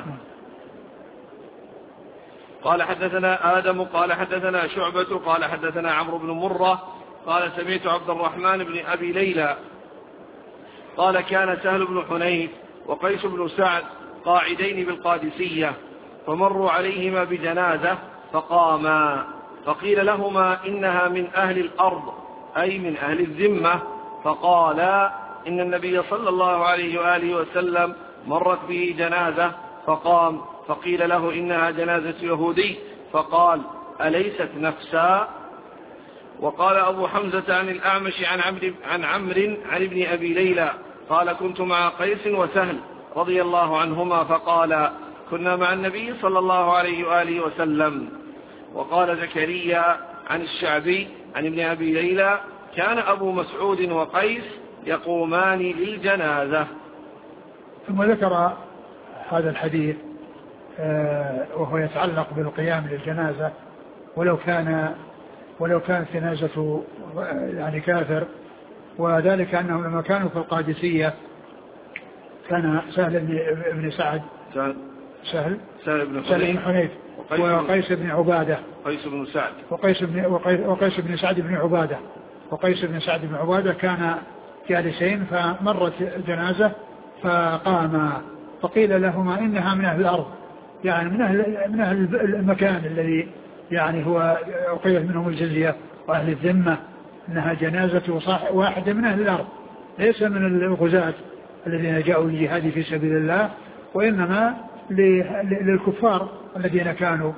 قال حدثنا آدم قال حدثنا شعبة قال حدثنا عمرو بن مرة قال: سمعت عبد الرحمن بن أبي ليلى قال: كان سهل بن حنيف وقيس بن سعد قاعدين بالقادسية، فمروا عليهما بجنازة فقاما، فقيل لهما: إنها من أهل الأرض أي من أهل الذمة. فقالا: إن النبي صلى الله عليه وآله وسلم مرت به جنازة فقام، فقيل له: إنها جنازة يهودي. فقال: أليست نفسا؟ وقال أبو حمزة عن الأعمش عن عمرو عن عمرو عن ابن أبي ليلى قال: كنت مع قيس وسهل رضي الله عنهما فقال: كنا مع النبي صلى الله عليه وآله وسلم. وقال زكريا عن الشعبي عن ابن أبي ليلى: كان أبو مسعود وقيس يقومان للجنازة. ثم ذكر هذا الحديث وهو يتعلق بالقيام للجنازة ولو كان ولو كانت جنازة يعني كافر، وذلك أنهم لما كانوا في القادسية كان سهل بن سعد سهل سهل بن حنيف وقيس بن عبادة قيس بن سعد وقيس بن وقيس بن سعد بن عبادة وقيس بن سعد بن عبادة كان جالسين، فمرت جنازة فقاما، فقيل لهما: إنها من أهل الأرض، يعني من أهل من أهل المكان الذي يعني هو أقيم منهم الجزية وأهل الذمة، إنها جنازة واحدة من أهل الأرض، ليس من الغزاة الذين جاءوا للجهاد في سبيل الله، وإنما للكفار الذين كانوا.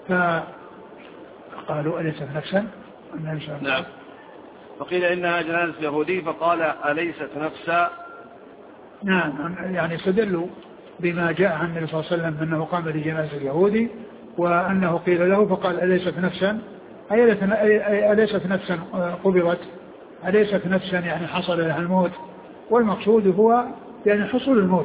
فقالوا: أليست نفسا؟ نعم. فقيل: إنها جنازة يهودي. فقال: أليست نفسا؟ نعم، يعني استدلوا بما جاء عن النبي صلى الله عليه وسلم أنه قام لجنازة اليهودي، وأنه قيل له فقال: أليست نفسا؟ أي أليست نفسا قبضت؟ أليست نفسا يعني حصل لها الموت؟ والمقصود هو يعني حصول الموت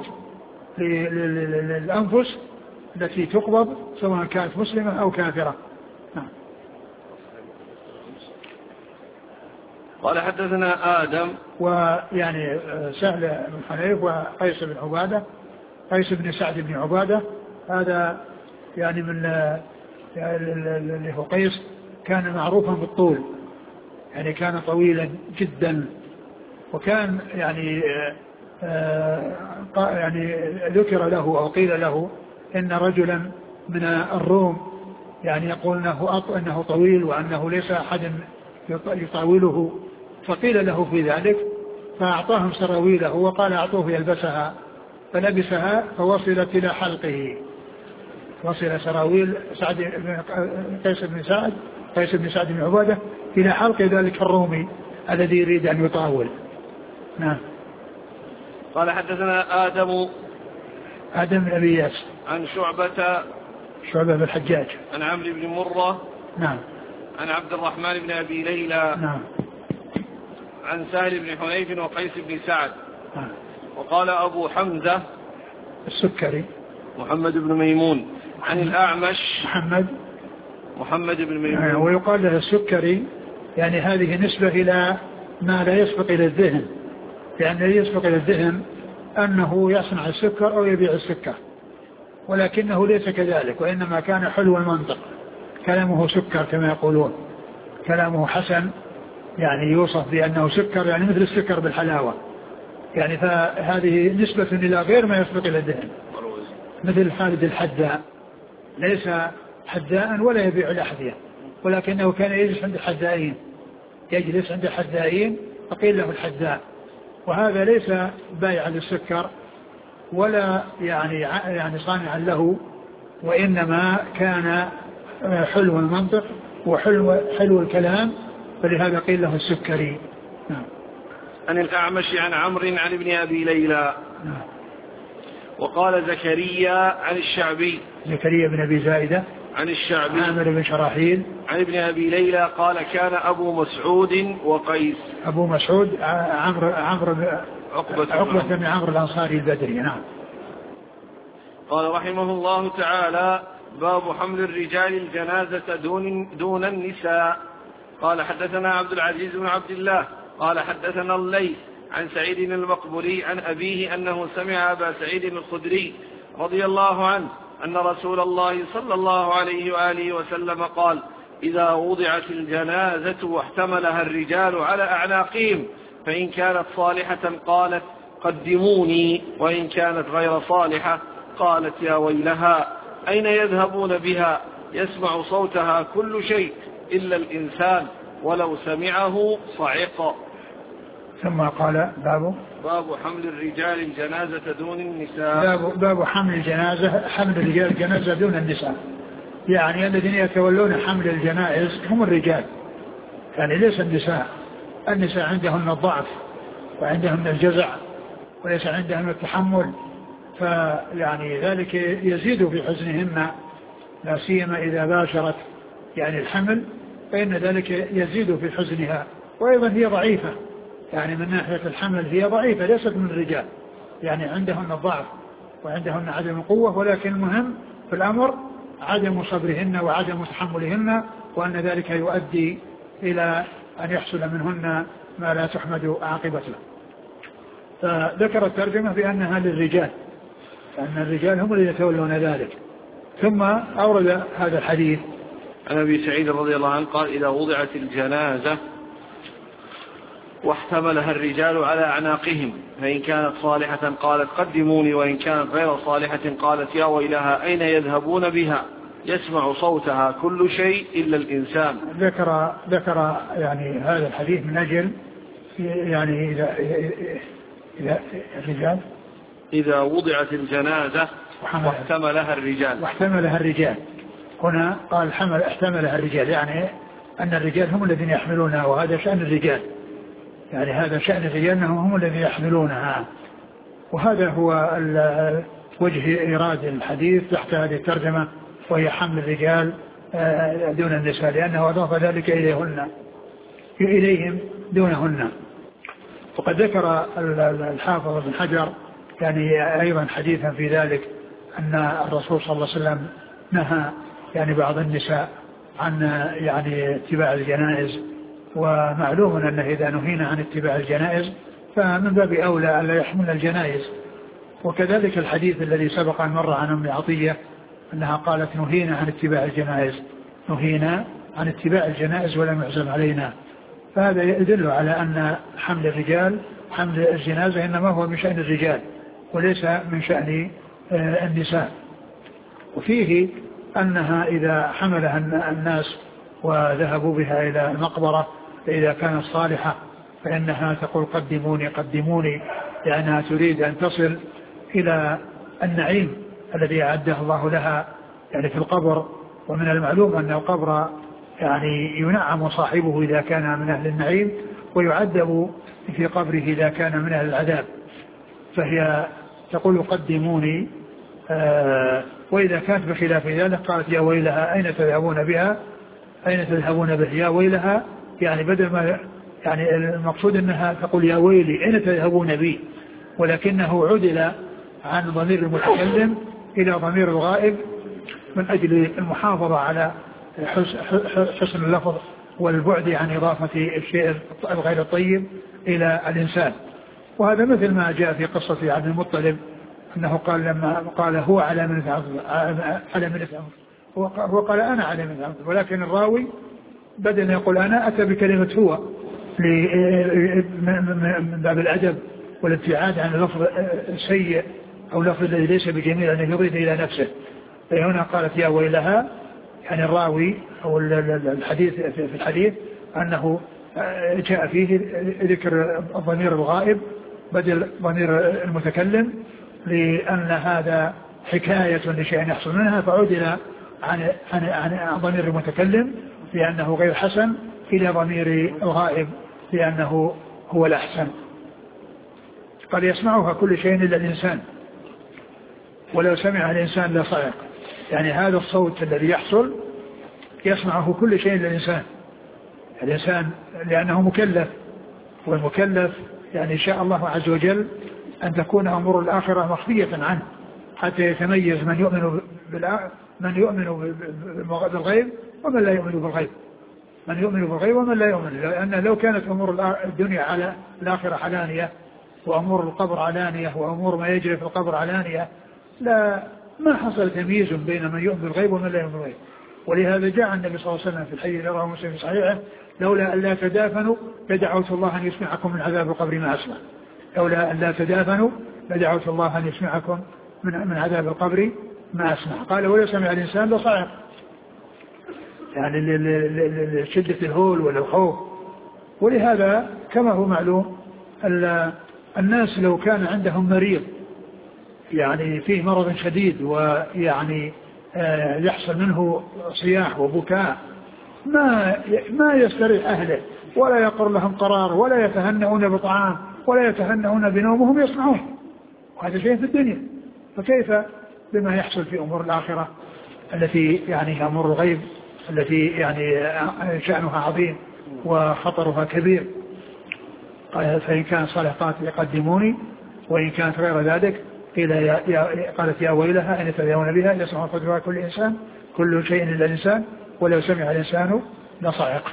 للأنفس التي تقبض سواء كانت مسلمة أو كافرة. نعم. قال حدثنا آدم ويعني سهل بن حنيف وقيس بن عبادة قيس بن سعد بن عبادة هذا يعني من اللي هو قيس كان معروفا بالطول يعني كان طويلا جدا وكان يعني يعني ذكر له أو قيل له إن رجلا من الروم يعني يقول أنه, أنه طويل وأنه ليس أحد يطاوله فقيل له في ذلك فأعطاهم سراويله وقال أعطوه يلبسها فلبسها فوصلت إلى حلقه وصل سراويل سعد قيس بن سعد قيس بن سعد بن عبادة إلى حلق ذلك الرومي الذي يريد أن يطاول. نعم. قال حدثنا آدم آدم بن أبي ياس عن شعبة شعبة بن الحجاج عن عمرو بن مرة نعم عن عبد الرحمن بن أبي ليلى نعم عن سهل بن حنيف وقيس بن سعد نعم. وقال أبو حمزة السكري محمد بن ميمون عن الأعمش محمد محمد بن ميمون ويقال له السكري يعني هذه نسبة إلى ما لا يسبق إلى الذهن لأن يعني يسبق إلى الذهن أنه يصنع السكر أو يبيع السكر ولكنه ليس كذلك وإنما كان حلو المنطق كلامه سكر كما يقولون كلامه حسن يعني يوصف بأنه سكر يعني مثل السكر بالحلاوة يعني فهذه نسبة إلى غير ما يسبق إلى الذهن مثل خالد الحداء ليس حداء ولا يبيع الأحذية ولكنه كان يجلس عند الحدائين يجلس عند الحدائين فقيل له الحداء وهذا ليس بايعا للسكر ولا يعني يعني صانعا له وإنما كان حلو المنطق وحلو حلو الكلام فلهذا قيل له السكري. نعم. عن الأعمش عن عمرو عن ابن أبي ليلى. نعم. وقال زكريا عن الشعبي زكريا بن أبي زائدة عن الشعبي عامر بن شراحيل عن ابن أبي ليلى قال كان أبو مسعود وقيس أبو مسعود عمرو عمرو عقبة عقبة بن عمرو الأنصاري البدري. نعم. قال رحمه الله تعالى باب حمل الرجال الجنازة دون, دون النساء. قال حدثنا عبد العزيز بن عبد الله قال حدثنا الليث عن سعيد المقبري عن أبيه أنه سمع أبا سعيد الخدري رضي الله عنه أن رسول الله صلى الله عليه وآله وسلم قال إذا وضعت الجنازة واحتملها الرجال على أعناقهم فإن كانت صالحة قالت قدموني وإن كانت غير صالحة قالت يا ويلها أين يذهبون بها يسمع صوتها كل شيء إلا الإنسان ولو سمعه صعق. ثم قال باب باب حمل الرجال الجنازة دون النساء. باب, باب حمل الجنازة حمل الرجال الجنازة دون النساء يعني الذين يتولون حمل الجنائز هم الرجال يعني ليس النساء. النساء عندهن الضعف وعندهن الجزع وليس عندهن التحمل فيعني ذلك يزيد في حزنهن لا سيما إذا باشرت يعني الحمل فإن ذلك يزيد في حزنها وأيضا هي ضعيفة يعني من ناحية الحمل هي ضعيفة ليست من الرجال يعني عندهن الضعف وعندهن عدم القوة ولكن المهم في الأمر عدم صبرهن وعدم تحملهن وأن ذلك يؤدي إلى أن يحصل منهن ما لا تحمد عاقبته. فذكر الترجمة بأنها للرجال لأن الرجال هم الذين يتولون ذلك. ثم أورد هذا الحديث عن أبي سعيد رضي الله عنه قال إذا وضعت الجنازة واحتملها الرجال على أعناقهم فإن كانت صالحة قالت قدموني وإن كانت غير صالحة قالت يا ويلها أين يذهبون بها يسمع صوتها كل شيء إلا الإنسان. ذكر ذكر يعني هذا الحديث من أجل يعني إذا إذا الرجال إذا وضعت الجنازة واحتملها الرجال واحتملها الرجال هنا قال حمل احتملها الرجال يعني أن الرجال هم الذين يحملونها وهذا شأن الرجال يعني هذا شأن الرجال أنهم هم الذين يحملونها وهذا هو وجه إيراد الحديث تحت هذه الترجمة وهي حمل الرجال دون النساء لأنه أضاف ذلك إليهن إليهم دونهن. وقد ذكر الحافظ بن حجر يعني أيضا حديثا في ذلك أن الرسول صلى الله عليه وسلم نهى يعني بعض النساء عن يعني اتباع الجنائز ومعلوم أنه إذا نهينا عن اتباع الجنائز فمن باب أولى أن لا يحمل الجنائز. وكذلك الحديث الذي سبق أن مر عن أم عطية أنها قالت نهينا عن اتباع الجنائز نهينا عن اتباع الجنائز ولم يعزم علينا. فهذا يدل على أن حمل الرجال حمل الجنازة إنما هو من شأن الرجال وليس من شأن النساء. وفيه أنها إذا حملها الناس وذهبوا بها إلى المقبرة فإذا كانت صالحة فإنها تقول قدموني قدموني، لأنها تريد أن تصل إلى النعيم الذي أعده الله لها يعني في القبر. ومن المعلوم أن القبر يعني ينعم صاحبه إذا كان من أهل النعيم ويعذب في قبره إذا كان من أهل العذاب. فهي تقول قدموني آه وإذا كانت بخلاف ذلك قالت يا ويلها أين تذهبون بها أين تذهبون به يا ويلها، يعني بدل ما يعني المقصود أنها تقول يا ويلي أين تذهبون بي، ولكنه عدل عن ضمير المتكلم إلى ضمير الغائب من أجل المحافظة على حسن اللفظ والبعد عن إضافة الشيء الغير الطيب إلى الإنسان. وهذا مثل ما جاء في قصة عبد المطلب أنه قال لما قال هو على من على من هو قال أنا على من، ولكن الراوي بدل يقول أنا أتى بكلمة هو من باب الأدب والابتعاد عن اللفظ السيء أو لفظ الذي ليس بجميل أن يضيف إلى نفسه. فهنا قالت يا ويلها، يعني الراوي أو الحديث في الحديث أنه جاء فيه ذكر الضمير الغائب بدل ضمير المتكلم، لأن هذا حكاية لشيء يحصل منها فعدل عن عن عن ضمير المتكلم لأنه غير حسن إلى ضمير الغائب لأنه هو الأحسن. قال يسمعها كل شيء إلا الإنسان ولو سمع الإنسان لصعق، يعني هذا الصوت الذي يحصل يسمعه كل شيء إلا الإنسان. الإنسان لأنه مكلف، والمكلف يعني شاء الله عز وجل أن تكون أمور الآخرة مخفية عنه حتى يتميز من يؤمن من يؤمن بالغيب ومن لا يؤمن بالغيب من يؤمن بالغيب ومن لا يؤمن. لأن لو كانت أمور الدنيا على الآخرة علانية وأمور القبر علانية وأمور ما يجري في القبر علانية لا ما حصل تمييز بين من يؤمن بالغيب ومن لا يؤمن بالغيب. ولهذا جاء النبي صلى الله عليه وسلم في الحديث الذي رواه مسلم في صحيحه لولا أن لا تدافنوا لدعوت الله أن يسمعكم من عذاب القبر ما أسمع. لولا أن لا تدافنوا لدعوت الله أن يسمعكم من من عذاب القبر ما أسمع. قال ولو سمع الإنسان لصعق، يعني لشدة الهول والخوف. ولهذا كما هو معلوم الناس لو كان عندهم مريض يعني فيه مرض شديد ويعني يحصل منه صياح وبكاء ما ما يستريح أهله ولا يقر لهم قرار ولا يتهنئون بطعام ولا يتهنئون بنومهم يسمعون، وهذا شيء في الدنيا. فكيف بما يحصل في أمور الآخرة التي يعني أمور الغيب التي يعني شأنها عظيم وخطرها كبير. قال فإن كان صالحات يقدموني وإن كانت غير ذلك قيل يا يا قالت يا ويلها أن يتذيون بها يسمع قدرها كل إنسان كل شيء إلا الإنسان ولو سمع الإنسان لصعق.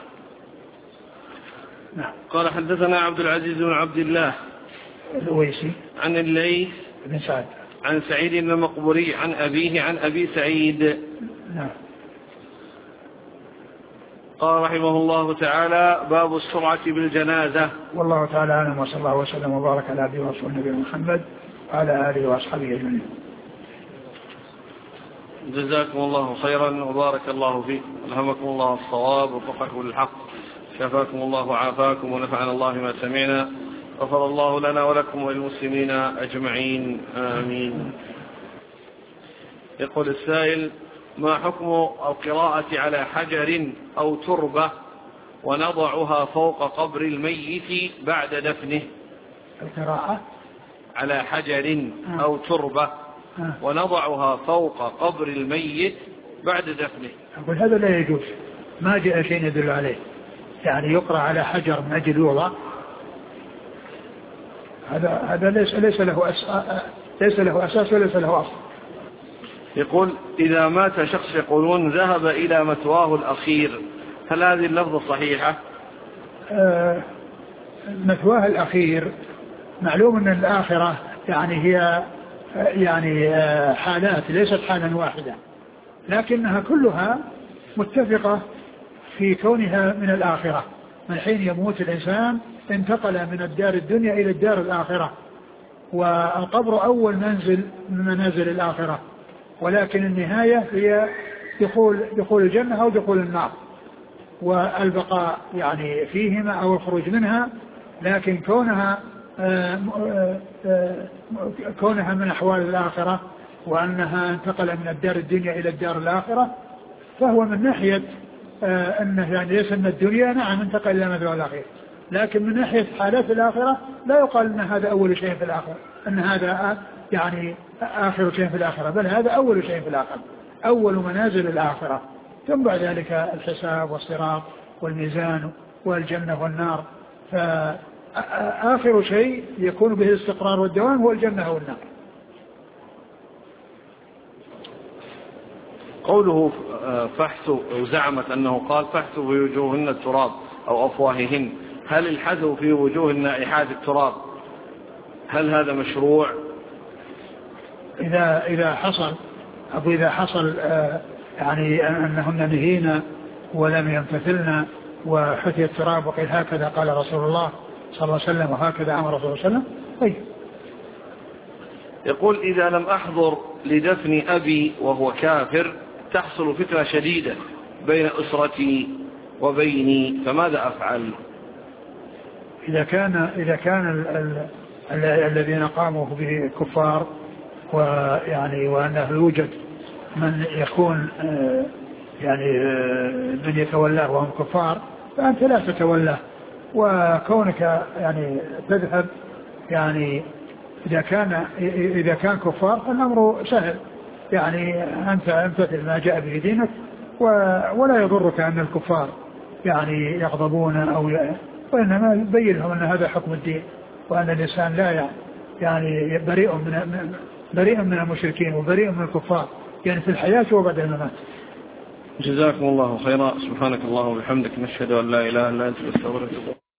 نعم. قال حدثنا عبد العزيز بن عبد الله الأويسي عن الليث بن سعد عن سعيد المقبري عن أبيه عن أبي سعيد. نعم. قال رحمه الله تعالى باب السرعة بالجنازة. والله تعالى أعلم وصلى الله وسلم وبارك على عبده ورسوله نبينا محمد وعلى آله وأصحابه أجمعين. جزاكم الله خيرا وبارك الله فيكم، ألهمكم الله الصواب ووفقكم للحق، شفاكم الله وعافاكم ونفعنا الله ما سمعنا، غفر الله لنا ولكم وللمسلمين أجمعين آمين. يقول السائل ما حكم القراءة على حجر أو تربة ونضعها فوق قبر الميت بعد دفنه؟ القراءة على حجر أو تربة ونضعها فوق قبر الميت بعد دفنه. أقول هذا لا يجوز، ما جاء شيء يدل عليه، يعني يقرأ على حجر من أجل يوضع، هذا هذا ليس ليس له أس... ليس له أساس وليس له أصل. يقول إذا مات شخص يقولون ذهب إلى مثواه الأخير، هل هذه اللفظة صحيحة؟ مثواها الأخير. معلوم أن الآخرة يعني هي يعني حالات ليست حالا واحدة، لكنها كلها متفقة في كونها من الآخرة. من حين يموت الإنسان انتقل من الدار الدنيا إلى الدار الآخرة، والقبر أول منزل من منازل الآخرة، ولكن النهاية هي دخول دخول الجنة أو دخول النار، والبقاء يعني فيهما أو الخروج منها. لكن كونها آآ آآ كونها من أحوال الآخرة، وأنها انتقل من الدار الدنيا إلى الدار الآخرة، فهو من ناحية أنه يعني ليس من الدنيا، نعم انتقل إلى مثوى الآخرة، لكن من ناحية حالات الآخرة لا يقال أن هذا أول شيء في الآخرة، أن هذا يعني آخر شيء في الآخرة، بل هذا أول شيء في الآخرة، أول منازل الآخرة، ثم بعد ذلك الحساب والصراط والميزان والجنة والنار. فآخر شيء يكون به الاستقرار والدوام هو الجنة والنار. قوله فحثوا وزعمت أنه قال فحثوا في وجوههن التراب أو أفواههن، هل الحثوا في وجوه النائحات التراب هل هذا مشروع؟ إذا إذا حصل أو إذا حصل يعني أنهن نهينا ولم يمتثلن وحثي التراب وقيل هكذا قال رسول الله صلى الله عليه وسلم وهكذا أمر رسول الله صلى الله عليه وسلم. طيب. يقول إذا لم أحضر لدفن أبي وهو كافر تحصل فتنة شديدة بين أسرتي وبيني، فماذا أفعل؟ إذا كان إذا كان ال ال ال الذين قاموا به كفار، ويعني وأنه يوجد من يكون يعني من يتولاه وهم كفار، فأنت لا تتولاه، وكونك يعني تذهب يعني إذا كان إذا كان كفار فالأمر سهل، يعني أنت امتثل ما جاء به دينك، ولا يضرك أن الكفار يعني يغضبون أو ي... وإنما بين لهم أن هذا حكم الدين، وأن الإنسان لا يعني بريء من بريء من المشركين وبريء من الكفار، يعني في الحياة وبعد الممات. جزاكم الله خيرا. سبحانك اللهم وبحمدك نشهد أن لا إله إلا أنت نستغفرك.